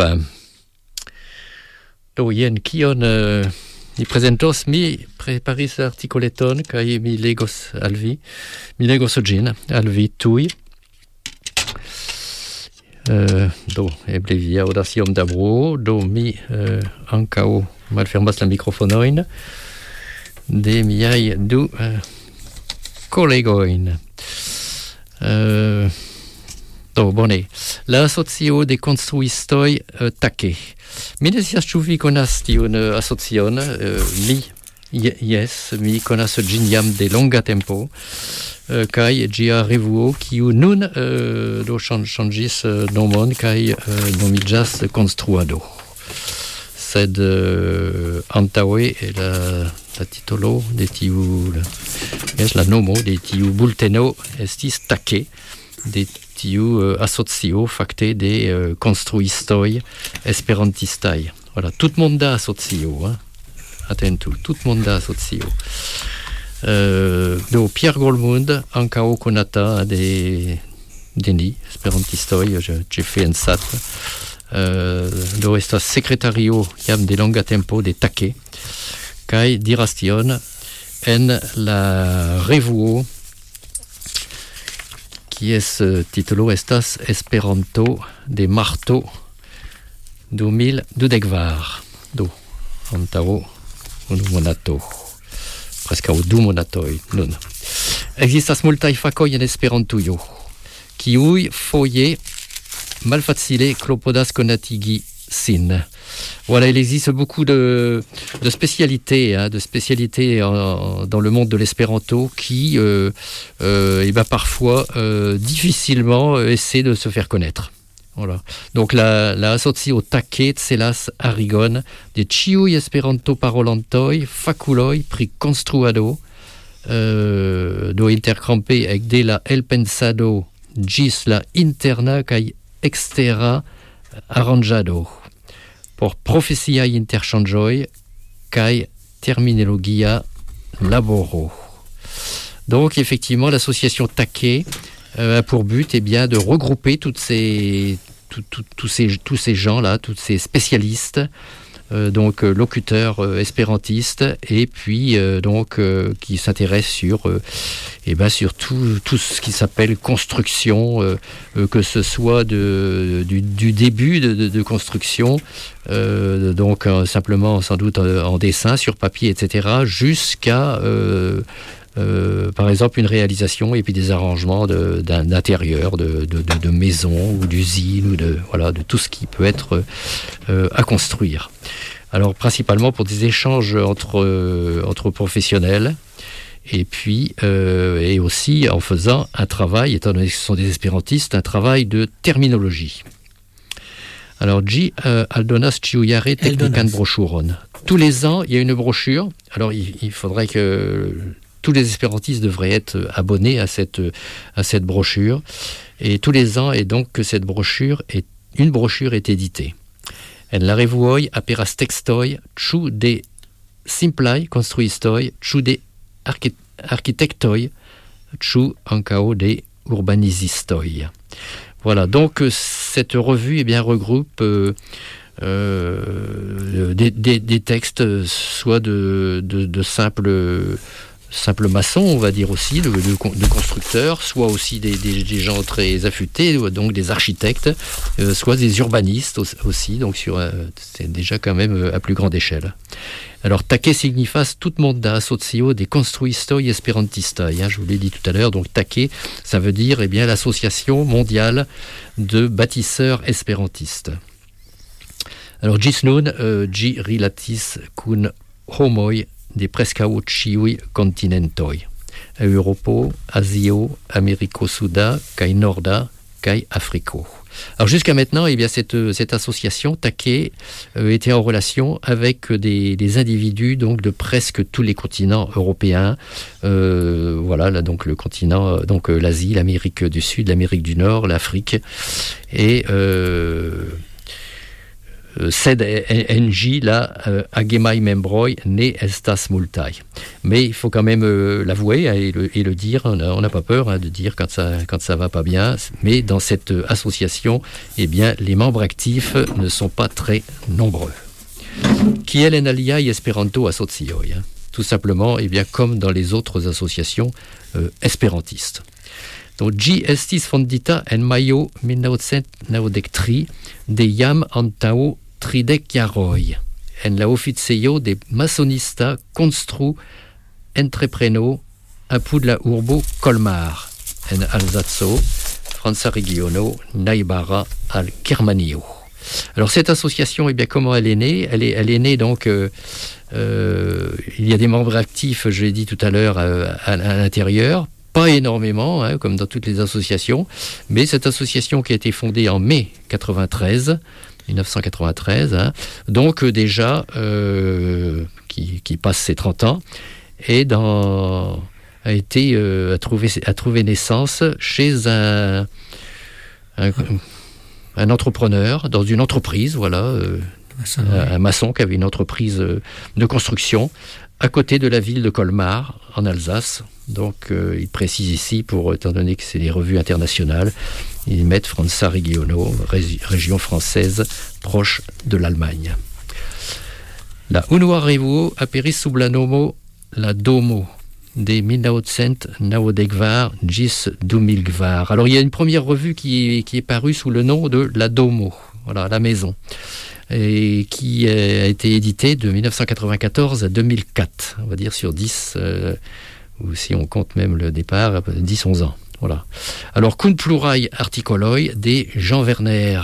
Do jen kion mi presentos, mi preparis articoleton kaj mi legos ĝin al vi tuj. Do eble vi aŭdas iom da bruo, do mi ankaŭ malfermas la mikrofonojn de miaj du kolegojn. Do bone, la asocio de konstruistoj Take Minesias ĉu vi konas tiun asocion? Mi konas ĝin jam de longa tempo, kaj ĝia revuo, kiu nun do ŝanĝis nomon kaj nomiĝas Konstruado. Sed antaŭe la titolo de tiu la nomo de tiu bulteno estis Take, de tiu asocio fakte de konstruistoj esperantistaj. Voilà, tutmonda asocio, atentu, tutmonda asocio. Do Pierre Golmund ankaŭ konata de ni esperantistoj ĉefe en SAT. Do estas sekretario jam de longa tempo de Take, kaj diras tion en la revuo kies titolo estas Esperanto de marto 2012. Do antaŭ unu monato, preskaŭ 2 monatoj nun. Ekzistas multaj fakoj en Esperantujo, kiuj foje malfacile klopodas konatigi sin. Voilà, il existe beaucoup de spécialités, dans le monde de l'espéranto qui, parfois, difficilement essaient de se faire connaître. Voilà. Donc la asocio Take celas arigon de ĉiuj Esperanto parolantoj, fakuloj pri konstruado, do interkampe ekde la elpensado ĝis la interna kaj extera arranĝado por profesiaj interŝanĝoj kaj terminologia laboro. Donc effectivement l'association Take a pour but de regrouper tous ces gens-là, tous ces spécialistes, donc locuteurs espérantistes, et puis qui s'intéressent sur tout ce qui s'appelle construction, que ce soit du début de construction, simplement sans doute en dessin, sur papier, etc., jusqu'à par exemple une réalisation et puis des arrangements d'intérieur, de maisons ou d'usines, ou de tout ce qui peut être à construire. Alors principalement pour des échanges entre professionnels, et puis et aussi en faisant un travail, étant donné que ce sont des espérantistes, un travail de terminologie. Alors aldonas ĉiujare teknikan broŝuron. Tous les ans, il y a une brochure. Alors il faudrait que tous les espérantistes devraient être abonnés à cette brochure, et tous les ans, et donc que une brochure est éditée. En la revuoj aperas tekstoj ĉu de simplaj konstruistoj, ĉu de arkitektoj, ĉu ankaŭ de urbanizistoj. Voilà, donc cette revue regroupe des textes, soit de simples maçons, on va dire aussi, de constructeurs, soit aussi des gens très affûtés, donc des architectes, soit des urbanistes aussi, donc c'est déjà quand même à plus grande échelle. Alors Take signifas tutmonda asocio de konstruistoj esperantistaj, je vous l'ai dit tout à l'heure, donc Take, ça veut dire l'association mondiale de bâtisseurs espérantistes. Alors ĝis nun ĝi rilatis kun homoj de preskaŭ ĉiuj kontinentoj: Eŭropo, Azio, Ameriko Suda kaj Norda kaj Afriko. Alors jusqu'à maintenant, cette association Take était en relation avec des individus donc de presque tous les continents européens. Donc le continent, donc l'Asie, l'Amérique du Sud, l'Amérique du Nord, l'Afrique, et sed NJ la agemai membroi ne estas multai. Mais il faut quand même l'avouer et le dire, on n'a pas peur de dire quand ça va pas bien, mais dans cette association, les membres actifs ne sont pas très nombreux. Kiel en aliaj Esperanto asocioj, tout simplement, comme dans les autres associations espérantistes. Donc, ĝi estis fondita en majo 1993 de jam antaŭ 30 jaroj en la oficejo de masonista konstru entrepreno apud la urbo Colmar en Alzaco, franca regiono najbara al Germanio. Alors cette association, eh bien, comment elle est née ? Elle est née donc, il y a des membres actifs, je l'ai dit tout à l'heure, à l'intérieur, pas énormément, hein, comme dans toutes les associations, mais cette association qui a été fondée en mai 1993, hein, donc déjà, qui passe ses 30 ans, et a trouvé naissance chez un entrepreneur dans une entreprise, voilà, un maçon qui avait une entreprise de construction à côté de la ville de Colmar, en Alsace. Donc, il précise ici, étant donné que c'est des revues internationales, ils mettent Franza Regiono, région française proche de l'Allemagne. La Unua Revuo aperis sub la nomo la Domo de 1992 gis 2002. Alors, il y a une première revue qui est parue sous le nom de la Domo, voilà, la maison, et qui a été éditée de 1994 à 2004, on va dire sur 10, ou si on compte même le départ, 10-11 ans. Voilà. Alors, cum plurai articoloi de Jan Werner,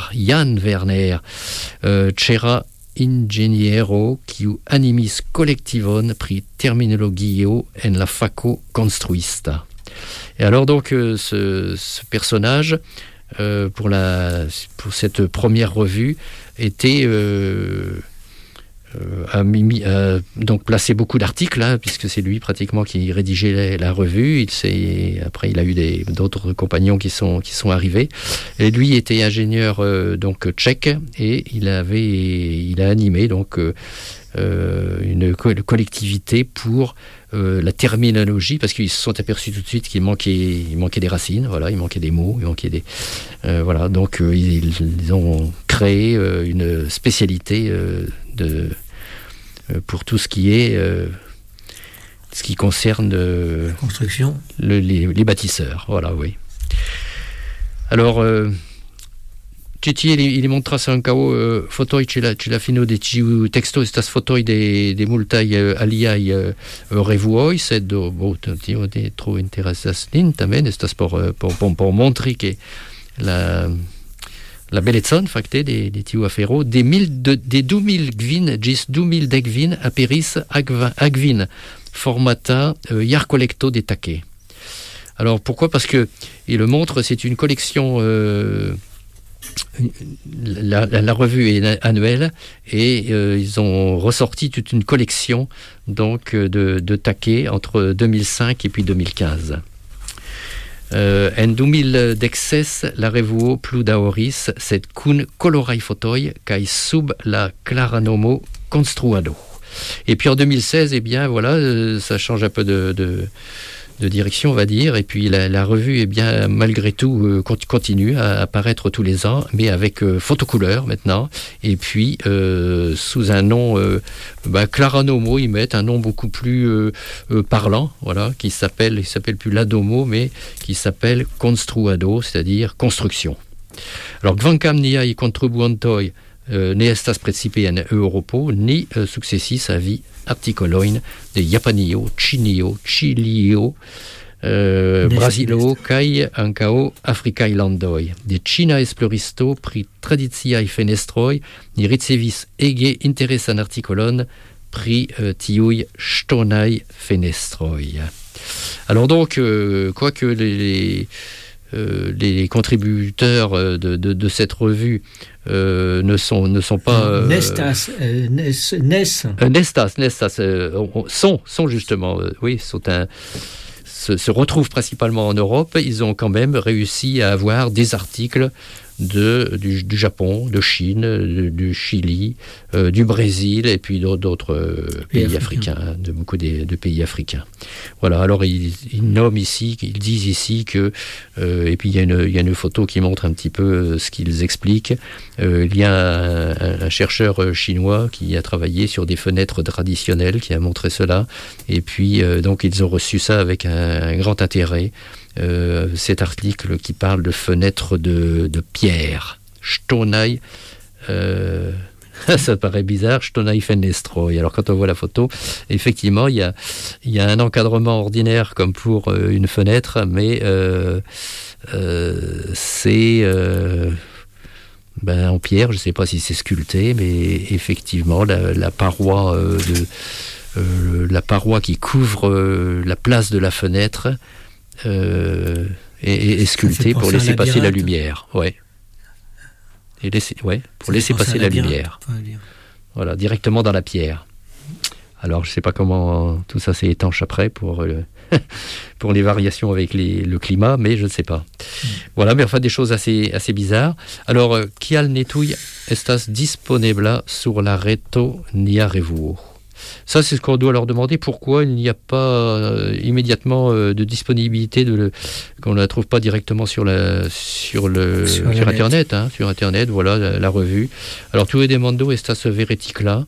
Cera ingeniero kiu animis collectivon pri terminologio en la faco construista. Et alors donc ce personnage pour cette première revue était donc placé beaucoup d'articles, hein, puisque c'est lui pratiquement qui rédigeait la revue. Après il a eu d'autres compagnons qui sont arrivés. Et lui était ingénieur donc tchèque, et il a animé donc une collectivité pour la terminologie, parce qu'ils se sont aperçus tout de suite qu'il manquait des racines, voilà, il manquait des mots, il manquait voilà, donc ils ont créé une spécialité pour tout ce qui est ce qui concerne la construction, les bâtisseurs, voilà, oui. Alors Titi, il montras ankaŭ fotoj ĉe la fino de ĉiu teksto, estas fotoj de multaj aliaj revuoj, sed tio ne tro interesas nin, tamen estas por montri ke la belecon fakte de tiu afero de 2000 ĝis 2010 aperis akvin formata jarkolekto de take. Alors pourquoi ? Parce que il le montre, c'est une collection. La revue est annuelle, et ils ont ressorti toute une collection donc de taquets entre 2005 et puis 2015. En 2016 la revuo plu daŭris, sed kun koloraj fotoj kaj sub la klara nomo konstruado. Et puis en 2016, eh bien voilà, ça change un peu de direction, on va dire, et puis la revue, eh bien, malgré tout, continue à apparaître tous les ans, mais avec photocouleur maintenant, et puis sous un nom, Clara Nomo, ils mettent un nom beaucoup plus parlant, voilà, il s'appelle plus Ladomo, mais qui s'appelle Construado, c'est-à-dire construction. Alors, kvankam niaj kontribuantoj ne estas precipe en Eŭropo, ni sukcesis havi artikolojn de Japanio, Ĉinio, Ĉilio, Brazilo kaj ankaŭ afrikaj landoj. De ĉina esploristo pri tradiciaj fenestroj ni ricevis ege interesan artikolon pri tiuj ŝtonaj fenestroj. Alors donc, quoique les contributeurs de cette revue ne sont pas sont justement se retrouvent principalement en Europe. Ils ont quand même réussi à avoir des articles du Japon, de Chine, du Chili, du Brésil, et puis d'autres pays africains, beaucoup de pays africains. Voilà. Alors ils nomment ici, ils disent ici que, et puis il y a une photo qui montre un petit peu ce qu'ils expliquent. Il y a un chercheur chinois qui a travaillé sur des fenêtres traditionnelles, qui a montré cela, et puis donc ils ont reçu ça avec un grand intérêt. Cet article qui parle de fenêtres de pierre. Štonaj, ça paraît bizarre, Štonaj fenestroj. Alors quand on voit la photo, effectivement, il y a un encadrement ordinaire comme pour une fenêtre, mais c'est en pierre, je ne sais pas si c'est sculpté, mais effectivement, la paroi qui couvre la place de la fenêtre est sculptée pour laisser passer la lumière. Ouais. Pour laisser passer la lumière. Voilà, directement dans la pierre. Alors, je ne sais pas comment tout ça s'est étanche après pour les variations avec le climat, mais je ne sais pas. Voilà, mais enfin des choses assez bizarres. Alors, kial netui estas disponible sur la reto nia revuo. Ça, c'est ce qu'on doit leur demander. Pourquoi il n'y a pas immédiatement de disponibilité qu'on ne la trouve pas directement sur Internet, hein, sur Internet, voilà, la revue. Alors, tu es demando estas vereticla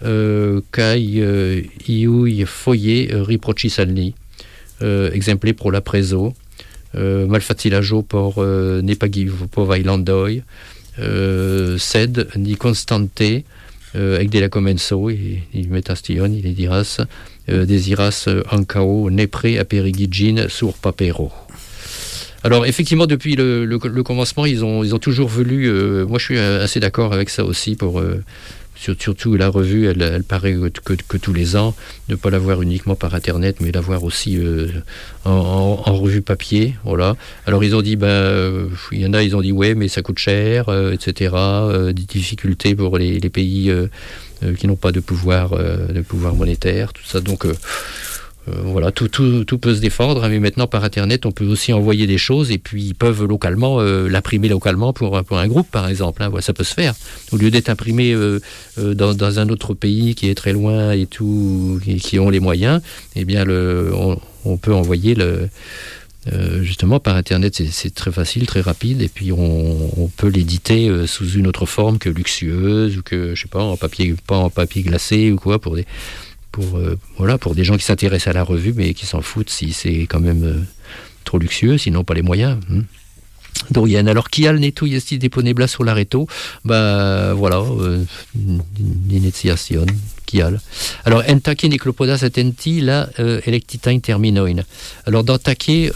kai iui foyer riprocis al ni. Exemple pro la preso, malfacilaggio por ne pagi povaj landoj, sed ni constante avec de la comenso, il metas tion, il diras, desiras ancao nepre aperigigin sur papero. Alors effectivement, depuis le commencement, ils ont toujours voulu. Moi, je suis assez d'accord avec ça aussi pour. Surtout la revue, elle paraît que tous les ans, ne pas la voir uniquement par Internet, mais la voir aussi en revue papier. Voilà. Alors ils ont dit, il y en a, ils ont dit ouais, mais ça coûte cher, etc. Des difficultés pour les pays qui n'ont pas de pouvoir monétaire, tout ça. Donc voilà, tout peut se défendre, mais maintenant par Internet, on peut aussi envoyer des choses et puis ils peuvent localement l'imprimer localement pour un groupe, par exemple. Hein, voilà, ça peut se faire. Au lieu d'être imprimé dans un autre pays qui est très loin et tout, qui ont les moyens, eh bien, on peut envoyer justement par Internet, c'est très facile, très rapide, et puis on peut l'éditer sous une autre forme que luxueuse ou que, je sais pas, pas en papier glacé ou quoi, pour des gens qui s'intéressent à la revue mais qui s'en foutent si c'est quand même trop luxueux, sinon pas les moyens. Dorian, alors kial netui esti deponebla sur l'areto, voilà, l'initiation, kial. Alors en taquet neclopodas atenti la electitain terminoin. Alors dans taquet,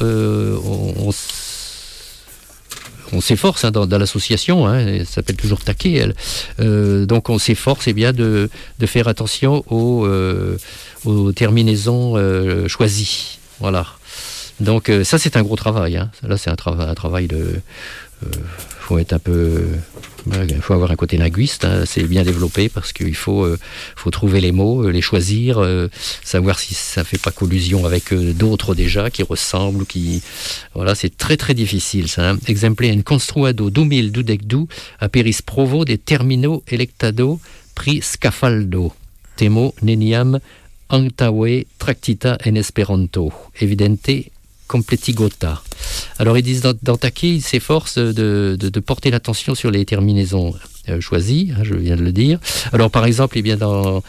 on s'efforce dans l'association, hein, ça s'appelle toujours taquet, donc on s'efforce de faire attention aux terminaisons choisies. Voilà. Donc ça c'est un gros travail. Hein. Là c'est un travail de. Faut être un peu. Il faut avoir un côté linguiste. Hein. C'est bien développé parce qu'il faut trouver les mots, les choisir, savoir si ça fait pas collusion avec d'autres déjà qui ressemblent, qui. Voilà, c'est très très difficile. Ça. Hein. Exemple en construado 2022 aperis provo de termino electado pri scafaldo temo neniam antaue tractita en esperanto evidente completigota. Alors ils disent dans taquet, ils s'efforcent de porter l'attention sur les terminaisons choisies, hein, je viens de le dire. Alors par exemple, eh bien dans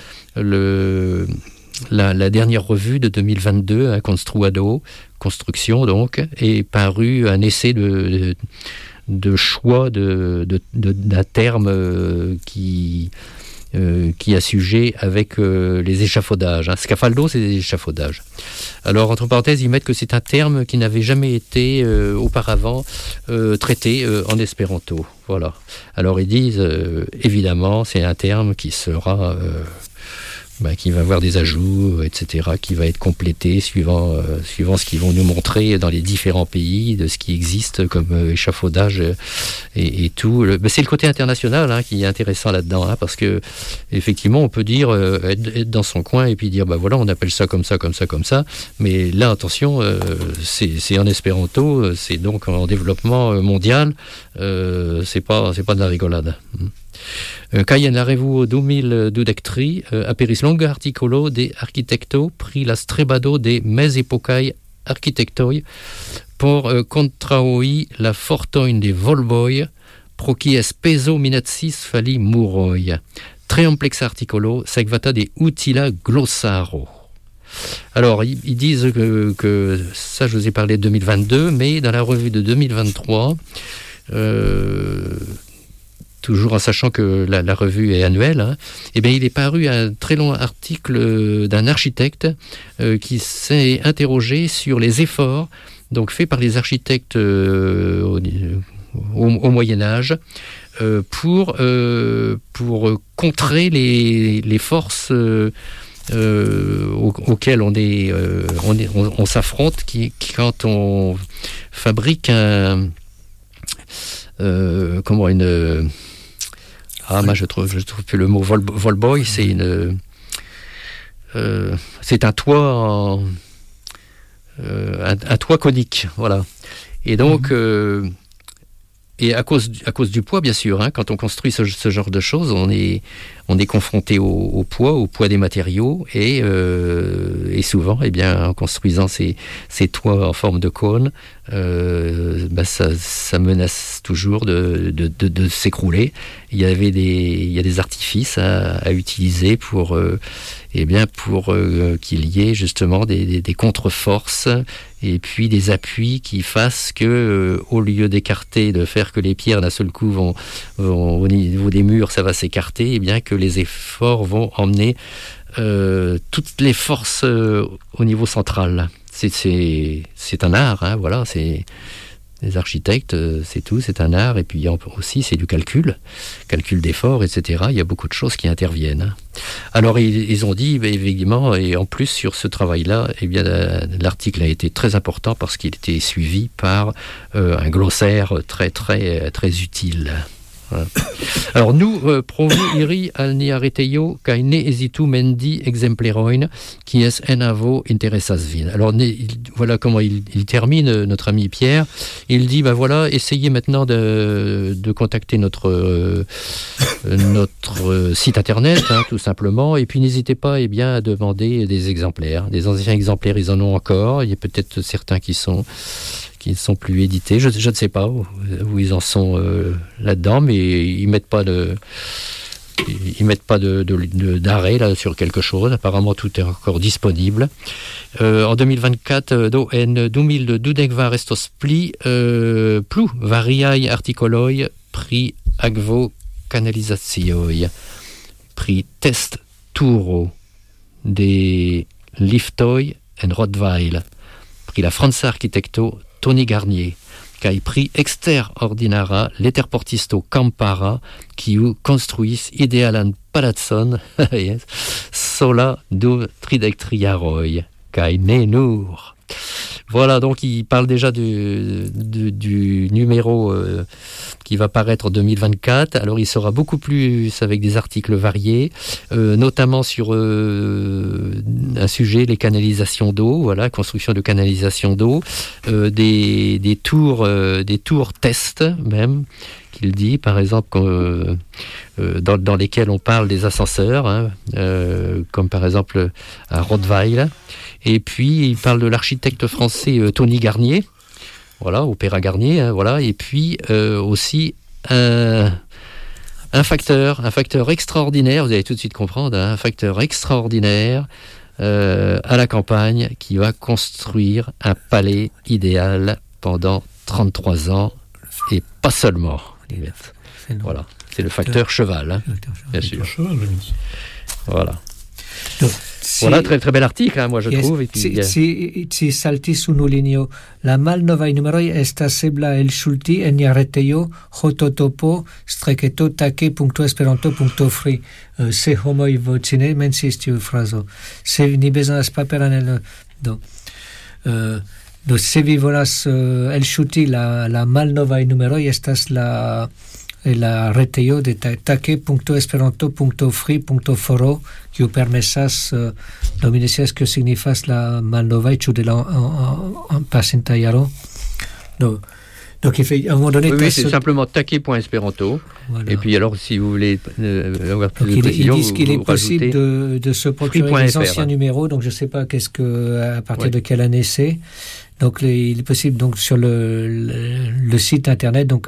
la dernière revue de 2022, hein, Construado, construction donc, est paru un essai de choix d'un terme qui a sujet avec les échafaudages. Hein. Scafaldo, c'est des échafaudages. Alors, entre parenthèses, ils mettent que c'est un terme qui n'avait jamais été auparavant traité en espéranto. Voilà. Alors, ils disent, évidemment, c'est un terme qui sera... qui va avoir des ajouts, etc., qui va être complété suivant ce qu'ils vont nous montrer dans les différents pays, de ce qui existe comme échafaudage et tout. C'est le côté international hein, qui est intéressant là-dedans, hein, parce que effectivement, on peut dire être dans son coin et puis dire voilà, on appelle ça comme ça, comme ça, comme ça. Mais là, attention, c'est en espéranto, c'est donc en développement mondial. C'est pas de la rigolade. Kai en revuo 2023 aperis longa articolo de architecto pri la strebado de mezepocaj architectoj por kontraŭi la fortojn de volboj pro kies pezo minacis fali muroj. Tre amplexa articolo sekvata de utila glossaro. Alors, ils disent que ça, je vous ai parlé de 2022, mais dans la revue de 2023, toujours en sachant que la revue est annuelle, hein, eh bien, il est paru un très long article d'un architecte qui s'est interrogé sur les efforts donc faits par les architectes au Moyen-Âge pour contrer les forces auxquelles on s'affronte quand on fabrique je trouve plus le mot volboy, c'est un toit un toit conique, voilà. Et donc et à cause du poids, bien sûr, hein, quand on construit ce genre de choses, on est confronté au poids des matériaux et souvent, eh bien, en construisant ces toits en forme de cône, ça menace toujours de s'écrouler. Il y a des artifices à utiliser pour qu'il y ait justement des contre-forces et puis des appuis qui fassent que, au lieu d'écarter, de faire que les pierres d'un seul coup vont au niveau des murs, ça va s'écarter, et bien que les efforts vont emmener toutes les forces au niveau central. C'est un art, hein, voilà, c'est les architectes, c'est tout, c'est un art, et puis aussi c'est du calcul d'efforts, etc. Il y a beaucoup de choses qui interviennent. Alors ils ont dit, évidemment, et en plus sur ce travail-là, eh bien l'article a été très important parce qu'il était suivi par un glossaire très très très utile. Voilà. Alors nous, provu iri al ni arreteio kai ne hesitu mendi exempleroin qui est enavo interessas vin. Alors voilà comment il termine, notre ami Pierre. Il dit voilà, essayez maintenant de contacter notre site internet, hein, tout simplement, et puis n'hésitez pas à demander des exemplaires. Des anciens exemplaires, ils en ont encore. Il y a peut-être certains qui ne sont plus édités. Je ne sais pas où ils en sont là-dedans, mais ils mettent pas d'arrêt là sur quelque chose. Apparemment, tout est encore disponible. En 2024, en 2022 estos pli plus variai articoloi pri agvo canalizatioi, pri test turo de liftoi en Rottweil, pri la Franza Architecto Tony Garnier, kai pri extraordinara letterportisto Campara, kiu construis idealan palazzon sola du tridectriaroi, kai ne nur. Voilà, donc il parle déjà du numéro qui va paraître en 2024. Alors il sera beaucoup plus avec des articles variés, notamment sur un sujet, les canalisations d'eau, voilà, construction de canalisations d'eau, des tours tests même, qu'il dit, par exemple, dans lesquels on parle des ascenseurs, hein, comme par exemple à Rottweil. Et puis, il parle de l'architecte français Tony Garnier, voilà, Opéra Garnier, hein, voilà. Et puis, aussi un facteur extraordinaire, vous allez tout de suite comprendre, hein, un facteur extraordinaire à la campagne qui va construire un palais idéal pendant 33 ans, et pas seulement. Voilà, c'est le facteur cheval, hein, bien sûr. Voilà. Donc, voilà, très très bel article, hein, moi je trouve. Si saltis unu linio, la malnovaj numeroj estas ebla elŝulti en nia retejo hototopo /take.esperanto.free. Se homoj vocine menciis tiu frazo. Se ni bezonas paperan do se vi volas elŝuti la malnovaj numeroj, estas la retejo de take.esperanto.free.foro, kiu permesas domine scias kio signifas la malnovaj, ĉu de la pasinta jaro. Donc il fait, à un moment donné... Oui, c'est simplement take.esperanto. Voilà. Et puis alors, si vous voulez avoir plus de précision, ils disent qu'il est possible de se procurer les anciens numéros, donc je ne sais pas à partir de quelle année c'est. Donc il est possible donc sur le site internet, donc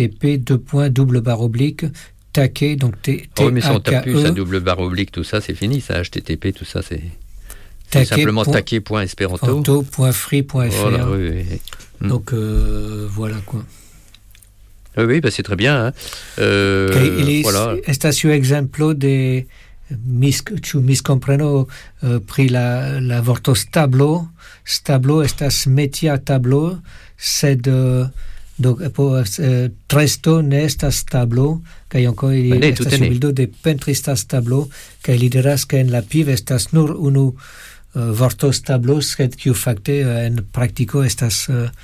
http:// take, donc oh, mais si on tape plus, ça // tout ça, c'est fini, ça, http, tout ça, c'est simplement take.esperanto.free.fr. Voilà, oui. Donc voilà quoi. Oui, bah, c'est très bien. Hein. Voilà. Estasio exemplo de miscompreno pri la vorto stablo. Stablo estas metia tablo, sed Do tresto ne estas tablo kaj ankaŭ ili estas sur bildo de pentristas tablo kaj li diras ke en la PIV estas nur unu vortos tablo, sed kiu fakte en praktiko estas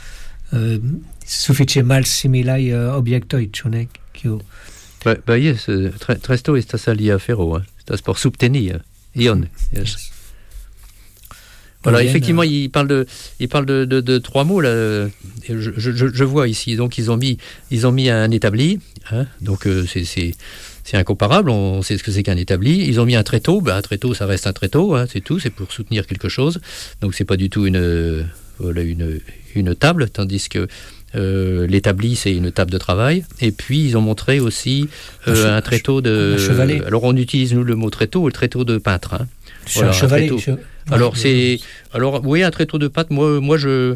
sufiĉe malsimilaj objektoj, ĉu ne? Kiu yes, tresto estas alia afero, estas por subteni ion. Yes. Voilà, effectivement, il parle de trois mots là. Je vois ici. Donc ils ont mis un établi. Donc c'est incomparable. On sait ce que c'est qu'un établi. Ils ont mis un tréteau. Un tréteau, ça reste un tréteau. C'est tout. C'est pour soutenir quelque chose. Donc c'est pas du tout une table, tandis que l'établi, c'est une table de travail. Et puis ils ont montré aussi un tréteau de. Chevalet. Alors on utilise nous le mot tréteau, le tréteau de peintre. Voilà, un chevalet. Alors oui, un tréteau de pâte. Moi je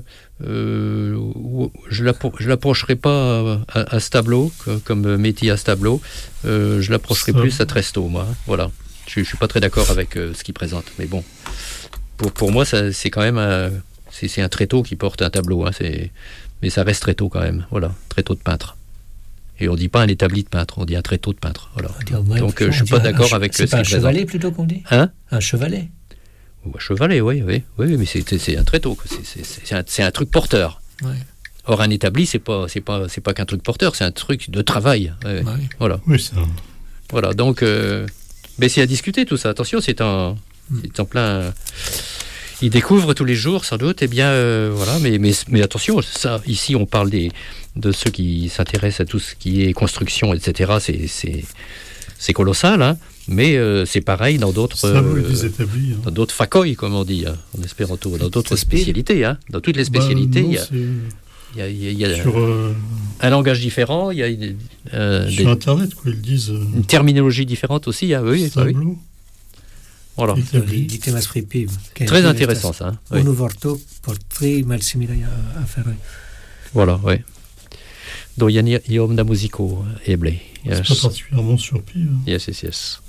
l'approcherai pas à ce tableau comme Métis à ce tableau. Je l'approcherai plus à Tresto, moi. Voilà. Je suis pas très d'accord avec ce qu'il présente, mais bon. Pour moi, c'est quand même c'est un tréteau qui porte un tableau. Mais ça reste tréteau quand même. Voilà, tréteau de peintre. Et on dit pas un établi de peintre, on dit un tréteau de peintre. Voilà. Donc je suis pas d'accord avec ce qu'il présente. C'est pas un chevalet plutôt qu'on dit. Un chevalet. Un chevalet, oui, mais c'est un tréteau. C'est un truc porteur. Ouais. Or un établi, c'est pas qu'un truc porteur, c'est un truc de travail. Ouais. Voilà. Oui, ça. Voilà. Donc, mais c'est à discuter tout ça. Attention, c'est en plein. Ils découvrent tous les jours, sans doute. Eh bien, voilà. Mais attention, ça. Ici, on parle de ceux qui s'intéressent à tout ce qui est construction, etc. C'est colossal, mais c'est pareil dans d'autres dans d'autres facoïs, comme on dit en espéranto, dans d'autres spécialités. Dans toutes les spécialités, il y a un langage différent, il y a sur Internet, quoi, ils disent une terminologie différente aussi. Oui. Voilà. Très intéressant ça. Voilà, oui. Donc il y a Omna Musico Eble. C'est pas particulièrement surpris. Yes.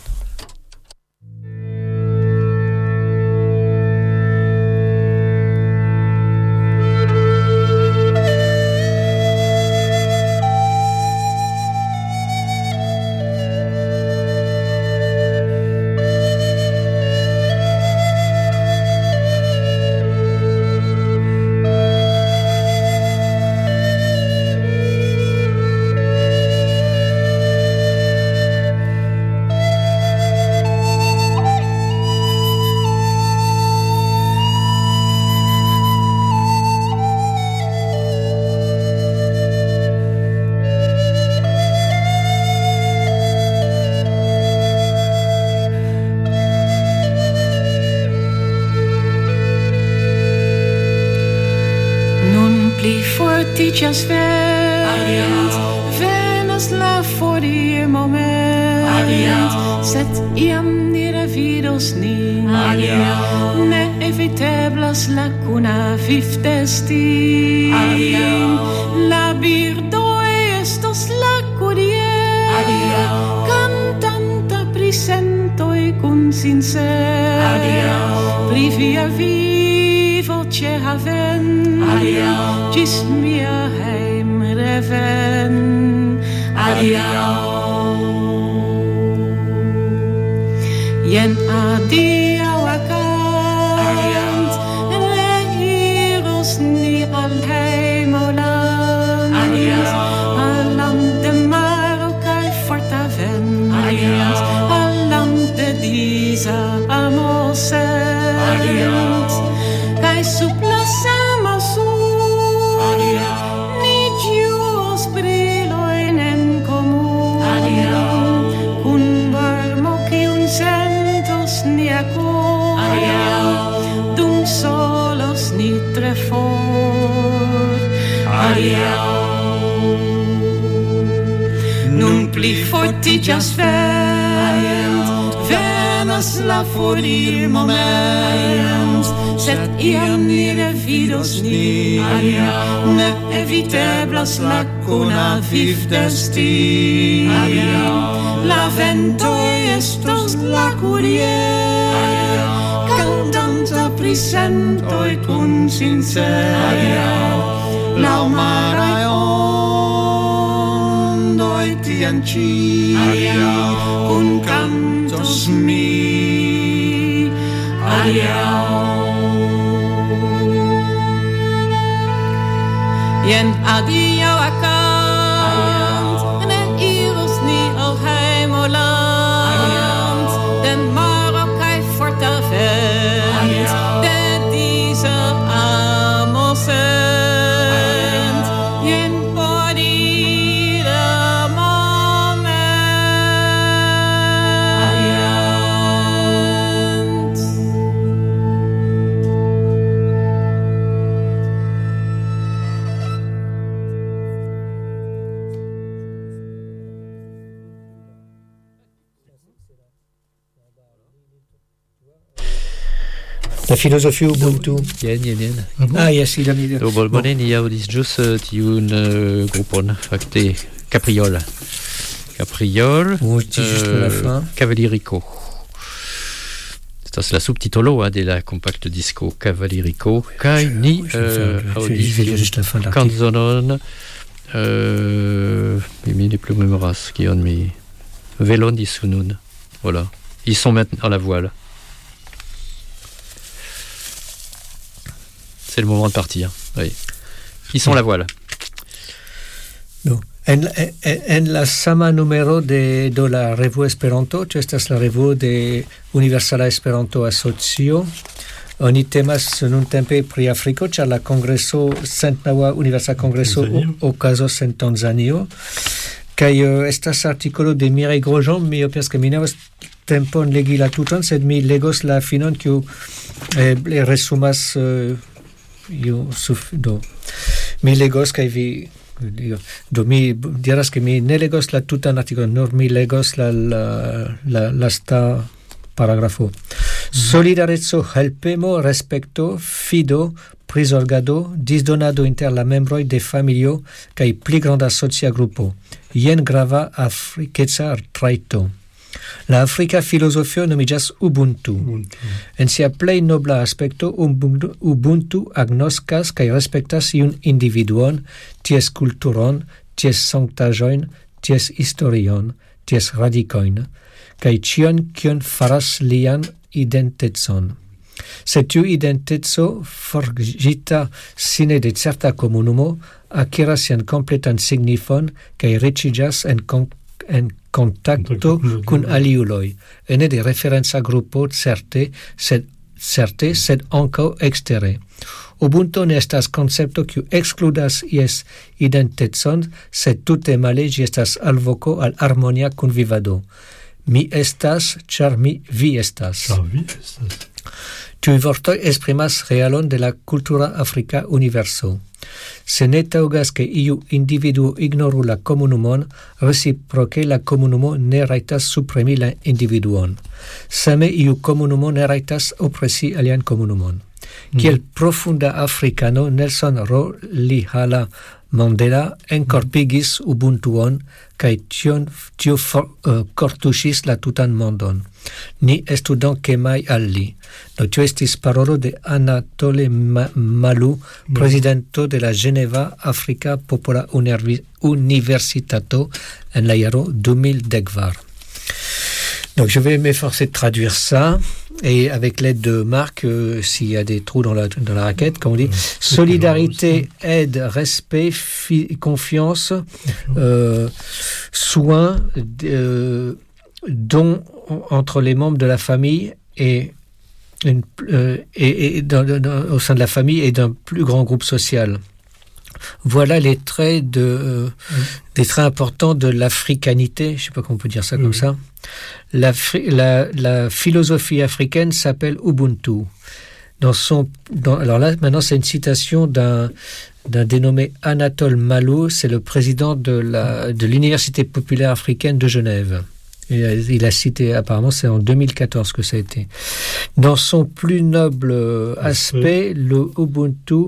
Just Venus la for die moment Set iam nere vidos ni Ne eviteblas la cuna viftesti La birdo estos la cudie Cantanta prisentoi cun sincer Pri via vivo ce haven Gis mia heim reven Jen adiau acant Reiros ni al heim o land Al land de maro kai forta ven Al land de disa amosent Kai suplasama su Ni gius briloin en commun Cun varmo cium sentos ni acor Dum solos ni tre for Nun pli fortigas vent Venas la forir moment Set iam nere vidos ni Ne eviteblas la cuna viftesti La vento estos la cudie Cantanta prisentoi cun sincer Laumarayon doi tianchi kun cantos mi yen adio akant en iros ni al heimoland den Marokkai fortavent de diese amosent yen body the moment La philosophie Ubuntu. Yen. Ah, yes, il a mis... Bolbonen, il y a aussi juste un groupon, facté, Capriole. On dit juste la fin. Cavallirico. C'est la subtitolo de la compacte disco Cavallirico. Kai ni Je vais lire juste la fin de l'article. Canzonon. Mais les plus mémorables qui ont mis Velon di Sunun. Voilà. Ils sont maintenant à la voile. C'est le moment de partir. Oui. Ils sont à la voile. No. En la sama numero de la revuo Esperanto, ĉu estas la revuo de Universala Esperanto Asocio. Oni temas nuntempe pri Afriko, ĉar la kongreso centnaŭa Universala Kongreso okazos en Tanzanio. Kaj estas artikolo de Mireille Grosjean, mi opinias ke mi ne havas tempon legi la tuton, sed mi legos la finon kiu resumas do mi legos kaj vi do mi diras ke mi ne legos la tutan artikolon, nur mi legos la lasta paragrafo. Solidareco, helpemo, respekto, fido, prizorgado, disdonado inter la membroj de familio kaj pli granda socia grupo. Jen grava afrikeca trajto. La Afrika filozofio nomiĝas Ubuntu. En sia plej nobla aspekto Ubuntu agnoskas kaj respektas iun individuon, ties kulturon, ties sanktaĵojn, ties historion, ties radikojn, kaj ĉion, kion faras lian identecon. Se tiu identeco forĝita sine de certa komunumo akiras sian kompletan signifon kaj riĉiĝas en contacto kun aliuloj, ene de referenca grupo certe, sed ankaŭ ekstere. Ubuntu ne estas koncepto kiu ekskludas ies identecon, sed tute male ĝi estas alvoko al harmonia kunvivado. Mi estas, ĉar vi estas. Tiuj vortoj esprimas realon de la kultura afrika universo. Se ne taŭgas ke iu individuo ignoru la komunumon, reciproke la komunumo ne rajtas supremi la individuon. Same iu komunumo ne rajtas opresi alian komunumon. Kiel profunda africano, Nelson Rolihlahla Mandela enkorpigis Ubuntuon kaj tio kortuŝis la tutan mondon. Ni estu dankemaj al li. Do tio estis parolo de Anatole Malou, presidento de la Geneva Afrika Popola Universitato en la jaro 2010. Donc je vais m'efforcer de traduire ça, et avec l'aide de Marc, s'il y a des trous dans la raquette, comme on dit, solidarité, aide, respect, confiance, soin, don entre les membres de la famille et au sein de la famille et d'un plus grand groupe social. Voilà les traits des traits importants de l'africanité, je ne sais pas comment on peut dire ça comme ça. La philosophie africaine s'appelle Ubuntu. Alors là, maintenant, c'est une citation d'un dénommé Anatole Malou, c'est le président de l'Université populaire africaine de Genève. Il a cité, apparemment, c'est en 2014 que ça a été. Dans son plus noble aspect, le Ubuntu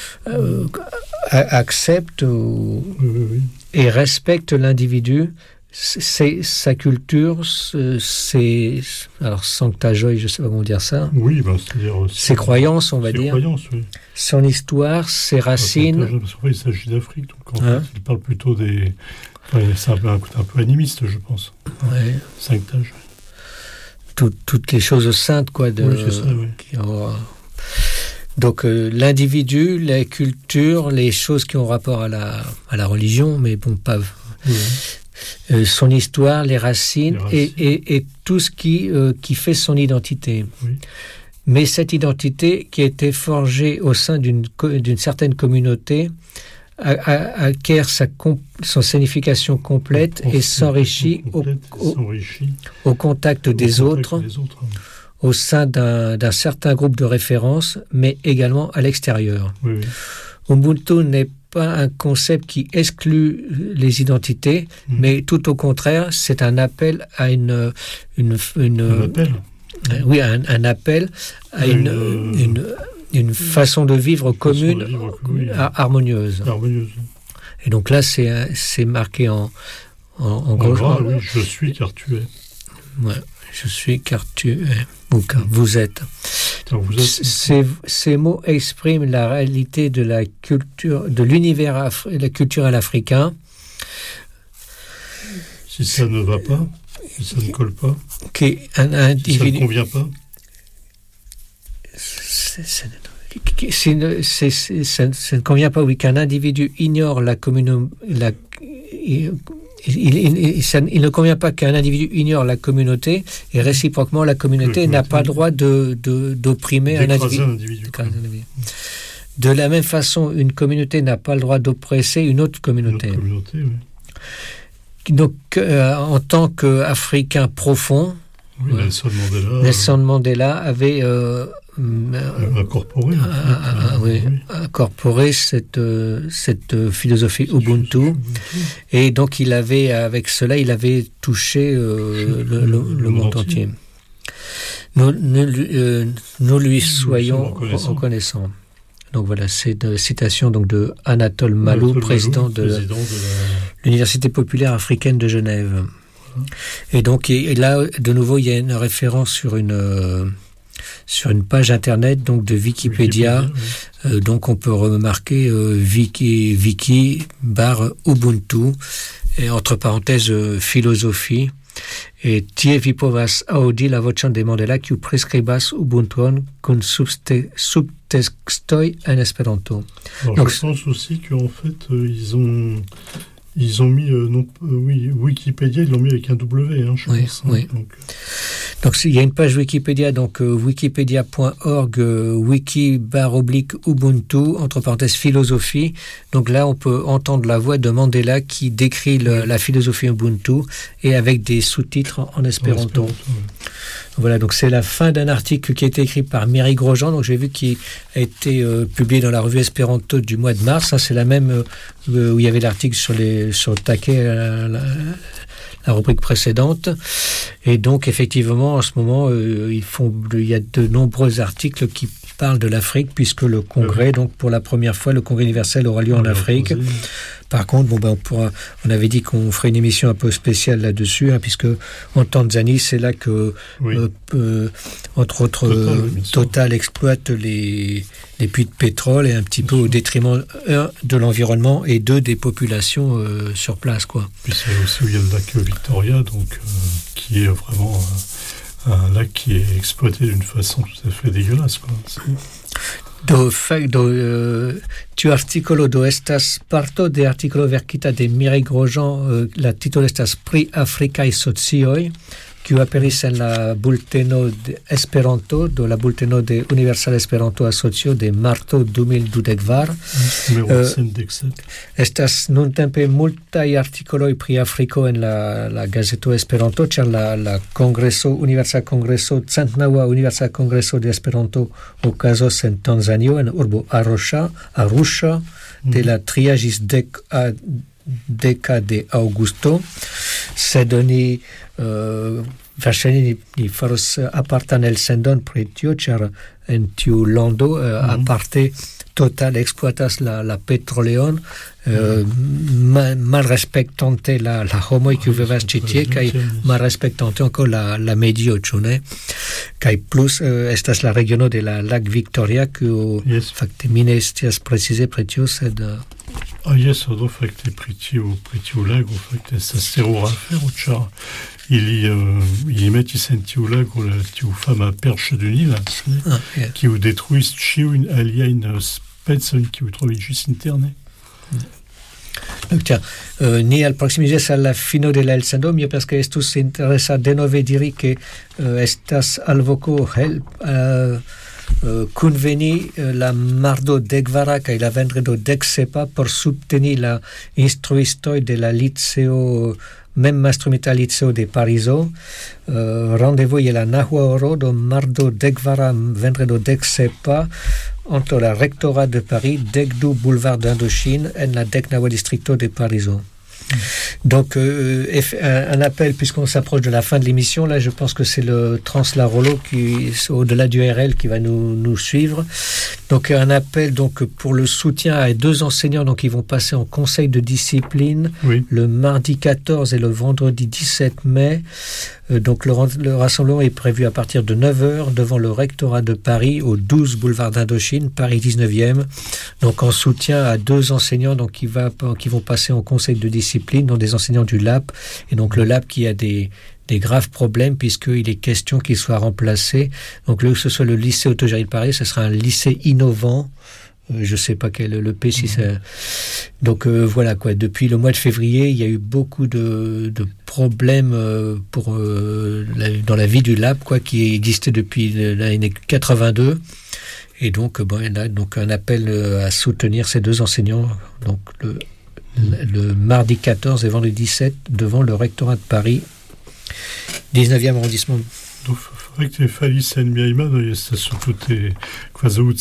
accepte et respecte l'individu, sa culture, alors Sancta Joy, je sais pas comment dire ça. Oui, c'est-à-dire ses croyances, on va dire. Croyances, oui. Son histoire, ses racines. Parce qu'il s'agit d'Afrique, donc en fait, il parle plutôt des. C'est un peu animiste, je pense. Ouais. Sancta Joy. Toutes les choses saintes, quoi. Oui, c'est ça, oui. Donc l'individu, la culture, les choses qui ont rapport à la religion, mais bon, pas. Oui. Son histoire, les racines. Et tout ce qui fait son identité. Oui. Mais cette identité qui a été forgée au sein d'une certaine communauté acquiert son signification complète et s'enrichit au contact des autres, au sein d'un certain groupe de référence, mais également à l'extérieur. Oui. Ubuntu n'est pas un concept qui exclut les identités, mais tout au contraire, c'est un appel à un appel. Oui, un appel à une façon de vivre commune, harmonieuse. Et donc là, c'est marqué en gros. Oui, je suis car tu es. Ouais, je suis car tu es, ou car vous êtes. Ces mots expriment la réalité de la culture, de l'univers culturel africain. Si ça ne va pas, si ça ne colle pas, si ça ne convient pas. Ça ne convient pas, oui, qu'un individu ignore la communauté. Il ne convient pas qu'un individu ignore la communauté et réciproquement la communauté n'a pas le droit d'opprimer un individu. De la même façon, une communauté n'a pas le droit d'oppresser une autre communauté. Oui. Donc, en tant qu'Africain profond, oui, Nelson Mandela avait incorporé cette philosophie Ubuntu, et donc avec cela il avait touché le monde entier. Nous lui soyons reconnaissants. Donc voilà, c'est une citation donc de Anatole Malou, président de l'Université populaire africaine de Genève. Et donc là, de nouveau, il y a une référence sur une page internet donc de Wikipédia. Oui. Donc on peut remarquer wiki /Ubuntu et entre parenthèses philosophie. Et tie vi povas aŭdi la voĉon de Mandela kiu priskribas Ubuntuon kun subtextoj en Esperanto. Donc, je pense aussi qu'en fait ils ont mis Wikipédia, ils l'ont mis avec un W, je pense. Oui. Donc il y a une page Wikipédia, donc wikipedia.org wiki/Ubuntu entre parenthèses philosophie. Donc là on peut entendre la voix de Mandela qui décrit la philosophie Ubuntu et avec des sous-titres en espéranto. Voilà, donc c'est la fin d'un article qui a été écrit par Mireille Grosjean, donc j'ai vu qu'il a été publié dans la revue Espéranto du mois de mars. C'est la même où il y avait l'article sur Taquet, la rubrique précédente. Et donc effectivement en ce moment il y a de nombreux articles qui parlent de l'Afrique, puisque le congrès, donc pour la première fois, le congrès universel aura lieu en Afrique. Par contre, on avait dit qu'on ferait une émission un peu spéciale là-dessus, puisque en Tanzanie, c'est là que, entre autres, Total exploite les puits de pétrole, et un petit peu au détriment, de l'environnement, et des populations sur place, quoi. Puis c'est aussi où il y a le lac Victoria, donc, qui est vraiment un lac qui est exploité d'une façon tout à fait dégueulasse, quoi. Tiu articolo estas parto de articolo verkita de Mireille Grosjean, la titolo estas pri Afrikaj socioj, kiu aperis en la bulteno de Esperanto, do la bulteno de Universal Esperanto Asocio de marto 2024. Estas nuntempe multaj artikoloj pri Afriko en la gazeto Esperanto, ĉar la kongreso, Universal Kongreso, centnaŭa Universal Kongreso de Esperanto okazos en Tanzanio, en urbo Arusha, de la 3 ĝis 10 de aŭgusto, sed oni verŝajne ni faros apartan elsendon pri tio, ĉar en tiu lando aparte Total exploitas la petroleon, mal respectante la homoj kiu vivas ĉi tie kaj mal respectante ankaŭ la medio, ĉu ne? Kaj plus estas la regiono de la Lac Victoria kiu fakte mi ne scias precize pri tio, sed jes, do fakte pri tiu lago fakte estas terura afero, ĉar ili metis en tiu lago tiu fama perche de Nil, kiu detruis ĉiujn aliajn specojn kiu troviĝis interne. Ni alproksimiĝas al la fino de la elsendo, mi pensas ke estus interesa denove diri ke estas alvoko kunveni la mardo dekvara kaj la vendredo deksepa por subteni la instruistoj de la liceo mem instrumenta liceo de Parizo. Rendez-vous je la nahua horo do mardo dekvara vendredo deksepa entre la rectorat de Paris, 12 boulevard d'Indochine, en la 19 districto de Parizo. Donc, un appel, puisqu'on s'approche de la fin de l'émission, là, je pense que c'est le Translarolo qui, au-delà du RL, qui va nous suivre. Donc, un appel donc pour le soutien à 2 enseignants donc, qui vont passer en conseil de discipline le mardi 14 et le vendredi 17 mai. Donc, le rassemblement est prévu à partir de 9h devant le rectorat de Paris, au 12 boulevard d'Indochine, Paris 19e. Donc, en soutien à 2 enseignants donc, qui vont passer en conseil de discipline, donc des enseignants du LAP. Et donc, le LAP qui a des graves problèmes puisqu'il est question qu'il soit remplacé. Donc, que ce soit le lycée Autogéré de Paris, ce sera un lycée innovant. Je ne sais pas quel le P si ça... Donc voilà quoi, depuis le mois de février, il y a eu beaucoup de problèmes dans la vie du LAP quoi, qui existait depuis l'année 82. Et donc, là, donc un appel à soutenir ces 2 enseignants donc le mardi 14 et vendredi 17 devant le rectorat de Paris, 19e arrondissement. Donc, fakte falis en mia imado estas tute kvazaŭ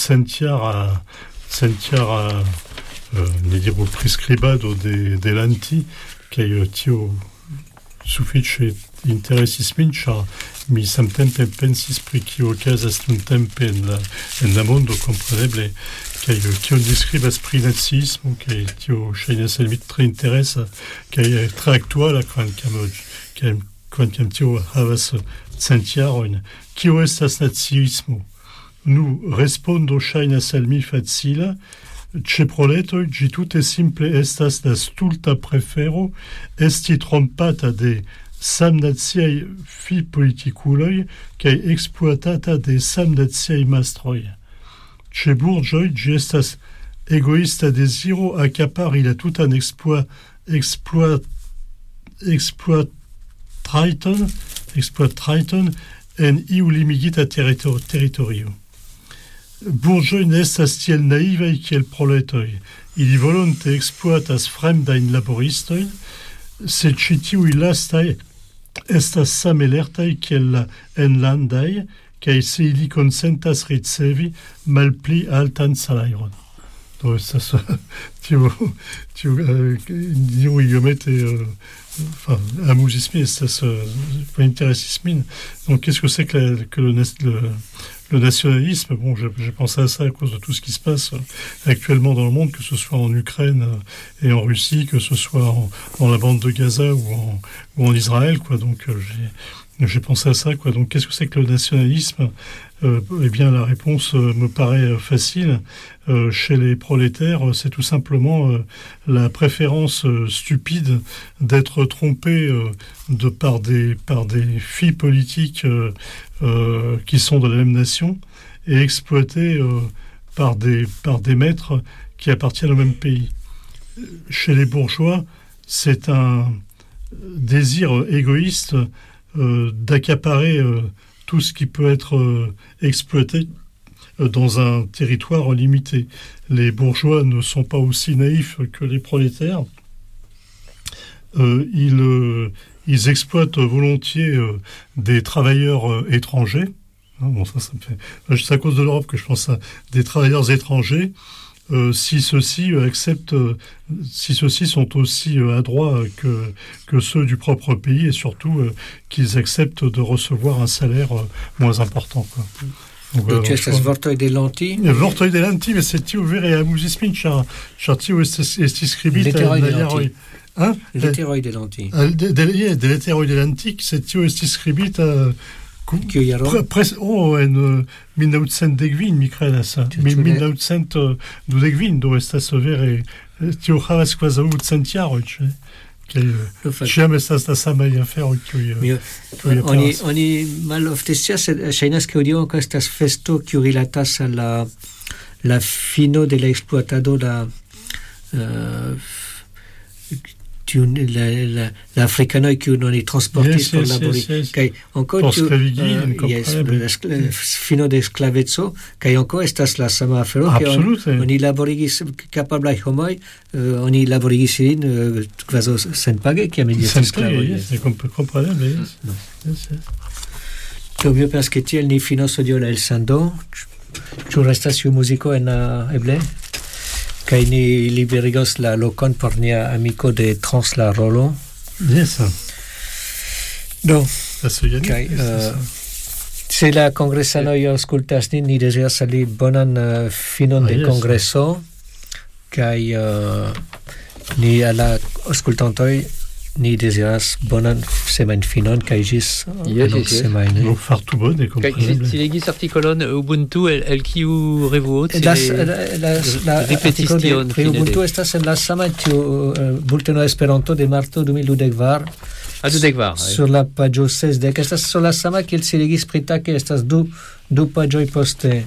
centiara ne diru priskribado de lanti kaj tio sufiĉe interesis min, ĉar mi samtempe pensis pri kio okazas nuntempe en la mondo, kompreneble, kaj kion diskribas pri naciismo, kaj tio ŝajnas al mi tre interesa kaj tre aktuala, kvankam tio havas centiarojn. Kio estas naciismo? Nu, respondo ŝajnas al mi facila. Ĉe proletoj ĝi tute simple estas la stulta prefero esti trompata de samnaciaj fipolitikuloj kaj ekspluatata de samnaciaj mastroj. Ĉe burĝoj ĝi estas egoista deziro akapari la tutan eksploatrajton en iu limigita teritorio. Burĝoj ne estas tiel naivaj kiel proletoj. Ili volonte ekspluatas fremdajn laboristojn, sed ĉi tiuj lastaj estas same lertaj kiel la enlandaj, kaj se ili konsentas ricevi malpli altan salajron. Do estas tiu iomete amuzis min, estas interesis min. Donc qu'est-ce que c'est que le nationalisme? Bon, j'ai pensé à ça à cause de tout ce qui se passe actuellement dans le monde, que ce soit en Ukraine et en Russie, que ce soit dans la bande de Gaza ou en Israël, quoi. Donc j'ai pensé à ça, quoi. Donc qu'est-ce que c'est que le nationalisme? Eh bien, la réponse me paraît facile. Chez les prolétaires, c'est tout simplement la préférence stupide d'être trompé par des filles politiques qui sont de la même nation et exploité par des maîtres qui appartiennent au même pays. Chez les bourgeois, c'est un désir égoïste d'accaparer tout ce qui peut être exploité dans un territoire limité. Les bourgeois ne sont pas aussi naïfs que les prolétaires. Ils exploitent volontiers des travailleurs étrangers. Bon, ça me fait... C'est à cause de l'Europe que je pense à des travailleurs étrangers. Si ceux-ci sont aussi adroits que ceux du propre pays, et surtout qu'ils acceptent de recevoir un salaire moins important, quoi. Tu estas vortoj de Lanti? Vortoj de Lanti, mais c'est tio vere amusismin, char tio estis skribita Leteroj de en Lanti. Hein? Leteroj de Lanti. De leteroj de Lanti, c'est tio estis skribita en 1910 mi credas. 1912 do estas vere tio havas kvazaŭ 100 jaroj, ĉiam estas la samaj aferoj kiuj Oni malofte scias, sed ŝajnas ke hodiaŭ ankaŭ estas festo kiu rilatas al la fino de la ekspluatado la africanoj kiu oni transportis por labori kaj ankaŭ fino de esklaveco kaj ankaŭ estas la sama afero ke oni laborigis kapablaj homoj oni laborigis ilin kvazaŭ senpage kiam ili estis sklavoj. Kompreneble. Do mi pensas ke tiel ni finos hodiaŭ la elsendon. Ĉu restas iu muziko en eble? Kaj ni liberigos la lokon por nia amiko de Trans la Rolo. Yes. Do, kaj se la kongresanoj aŭskultas nin, ni deziras al li bonan finon de kongreso, kaj ni al la aŭskultantoj ni deziras bonan semajnfinon kaj ĝis semajne. Fartu bone, kompreneble. Si legis artikolon Ubuntu el kiu revuo, la artikolo pri Ubuntu estas en la sama tiu bulteno Esperanto de marto 2012. Sur la paĝo 60 estas sur la sama kiel si legis pri Take, estas du paĝoj poste.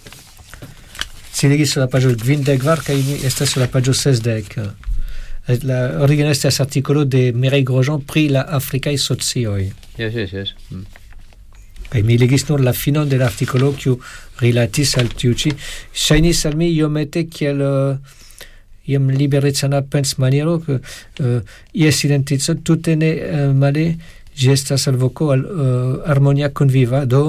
Si legis sur la paĝo 22 kaj estas sur la paĝo 60. La origine estas artikolo de Mireille Grosjean pri la afrikaj socioj. Yes. Kaj mi legis nur la finon de l'artikolo kiu rilatis al tiu ĉi. Ŝajnis al mi iomete kiel iom liberecana pensmaniero, ies identico tute ne male ĝi estas alvoko al harmonia konvivado.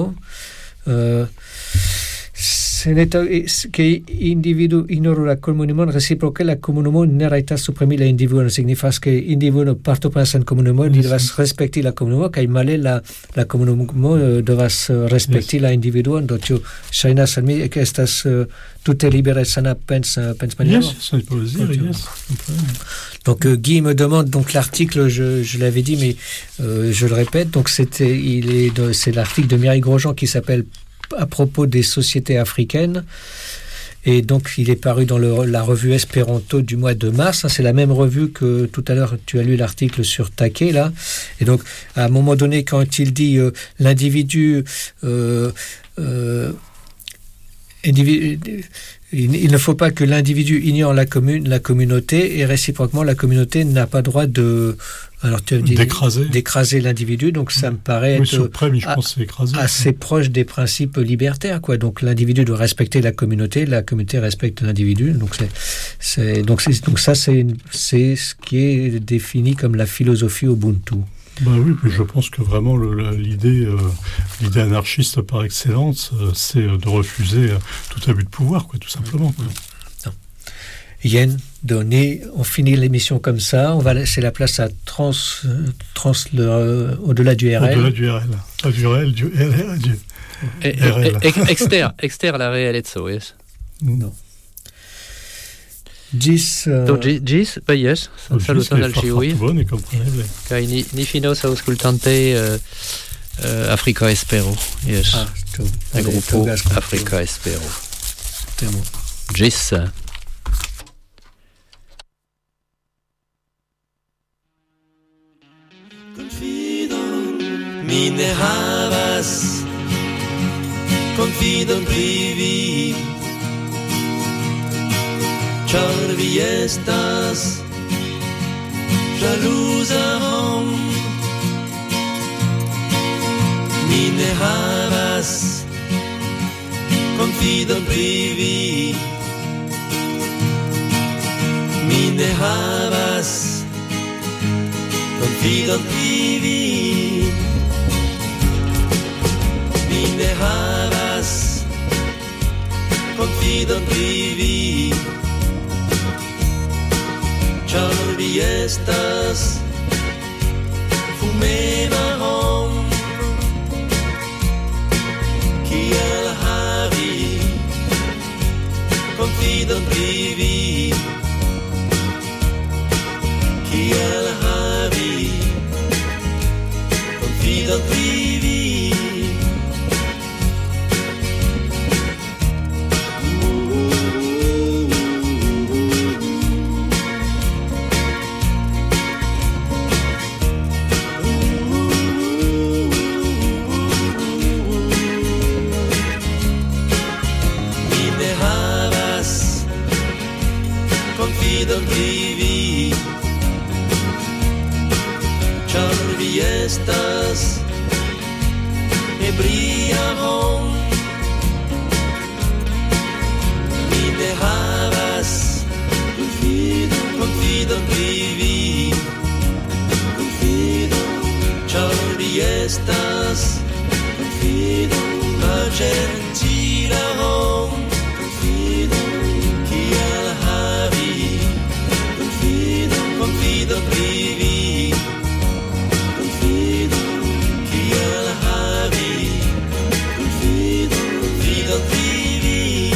Se neto che individu ignoru la komunumon, reciproke la komunumo ne rajtas supremi la individuon, signifas ke individuo partoprenas en komunumo, li devas respekti la komunumo, kaj male la komunumo devas respekti la individuon, do tio ŝajnas al mi ke estas tute libera sana pensmaniero. Donc Guy me demande donc l'article, je l'avais dit, mais je le répète, donc c'est l'article de Mireille Grosjean qui s'appelle à propos des sociétés africaines, et donc il est paru dans la revue Espéranto du mois de mars. C'est la même revue que tout à l'heure tu as lu l'article sur Take là, et donc à un moment donné quand il dit l'individu il ne faut pas que l'individu ignore la communauté, et réciproquement la communauté n'a pas droit de d'écraser l'individu, donc ça me paraît être assez proche des principes libertaires, quoi. Donc l'individu doit respecter la communauté respecte l'individu, donc ça c'est ce qui est défini comme la philosophie Ubuntu. Oui, mais je pense que vraiment l'idée anarchiste par excellence, c'est de refuser tout abus de pouvoir, quoi, tout simplement. Quoi. Yen, on finit l'émission comme ça, on va laisser la place à au-delà du RL. Au-delà du RL. Pas du RL, du RL, du RL. Exter la realezzo, yes? Non. Gis, yes, saluton al ĉiuj. Kaj ni finos aŭskultante Afrika Espero. Yes. La grupo Afrika Espero. Gis. Mi ne havas konfidon pri vi, ĉar vi estas ĵaluza homo. Mi ne havas konfidon pri vi, mi ne havas konfidon pri vi. Mi ne havas konfidon pri vi, ĉar vi estas fumema homo, kiel Charlie estas e brillaron mi ne havas confido pri vi confido Charlie estas confido gentila home confido kiel havi confido pri vi confido kiel havi confido pri vi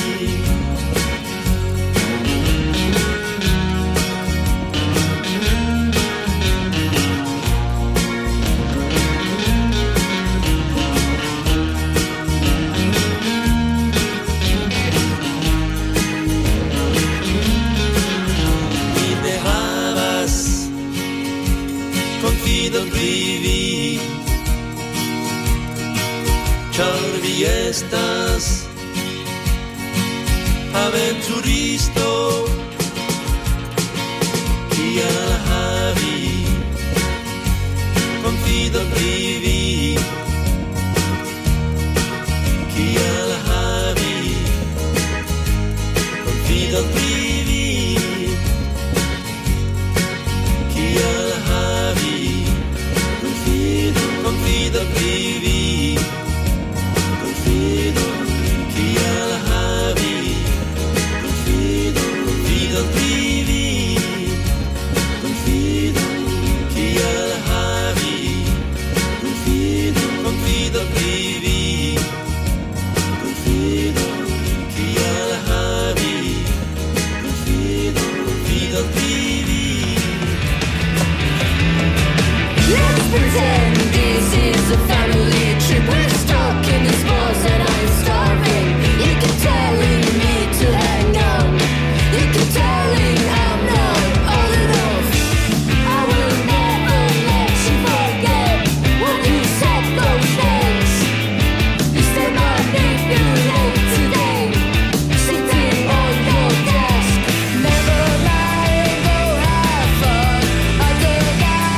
confido pri vi ĉar vi estas aventuristo kiel havi confido pri vi kiel havi confido pri vi kiel havi confido pri vi confido kiel havi confido pri vi confido kiel havi confido pri vi confido kiel havi confido pri vi. Let's pretend this is a family trip. We're stuck in this bus and I'm starving. You keep telling me to hang on. You keep telling I'm not old enough. I will never let you forget when you said those things. You still manipulate today, sitting on your desk. Never mind, go have fun. I don't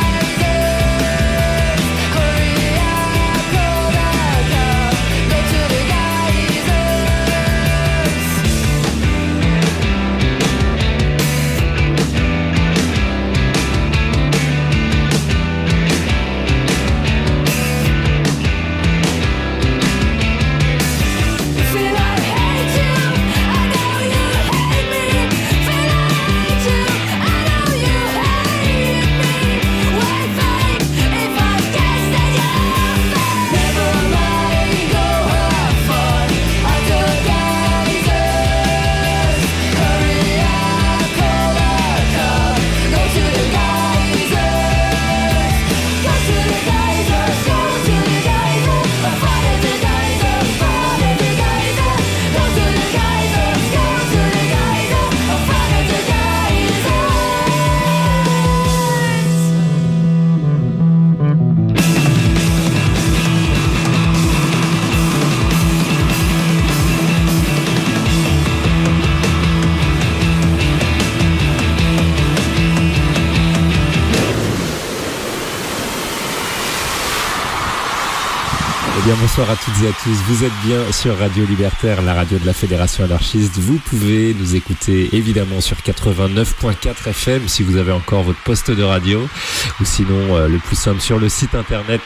bien, bonsoir à toutes et à tous. Vous êtes bien sur Radio Libertaire, la radio de la Fédération anarchiste. Vous pouvez nous écouter évidemment sur 89.4 FM si vous avez encore votre poste de radio, ou sinon le plus simple sur le site internet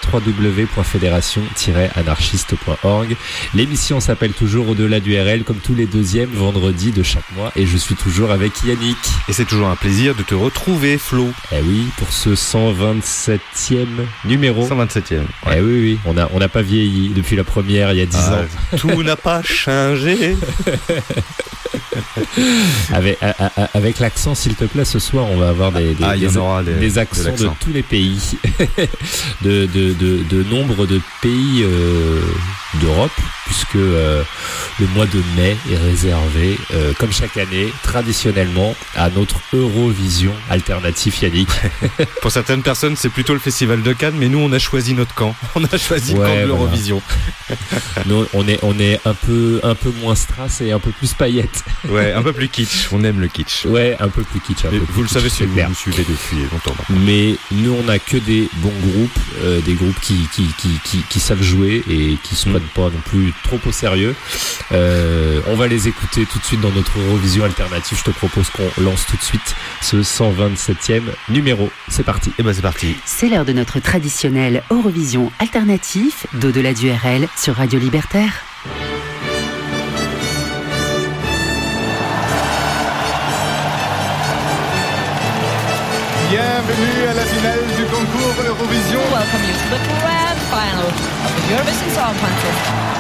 www.fédération-anarchiste.org. L'émission s'appelle toujours Au-delà du RL, comme tous les deuxièmes vendredis de chaque mois, et je suis toujours avec Yannick. Et c'est toujours un plaisir de te retrouver, Flo. Eh oui, pour ce 127e numéro. 127e. Ouais. Eh oui, on n'a pas vieilli depuis la première il y a 10 ans. Tout n'a pas changé. Avec l'accent, s'il te plaît, ce soir, on va avoir des accents de tous les pays, de nombre de pays d'Europe, puisque le mois de mai est réservé, comme chaque année, traditionnellement, à notre Eurovision alternatif, Yannick. Pour certaines personnes, c'est plutôt le Festival de Cannes, mais nous, on a choisi notre camp. On a choisi le camp de l'Eurovision. Nous, on est un peu moins strass et un peu plus paillettes. Ouais, un peu plus kitsch. On aime le kitsch. Ouais, un peu plus kitsch. Vous le savez si vous nous suivez depuis longtemps maintenant. Mais nous, on a que des bons groupes, des groupes qui savent jouer et qui se prennent pas non plus trop au sérieux. On va les écouter tout de suite dans notre Eurovision alternative. Je te propose qu'on lance tout de suite ce 127e numéro. C'est parti. Et ben c'est parti. C'est l'heure de notre traditionnel Eurovision alternatif d'au-delà du RL sur Radio Libertaire. Bienvenue à la finale du concours Eurovision. Welcome you to the grand final of the Eurovision Song Contest.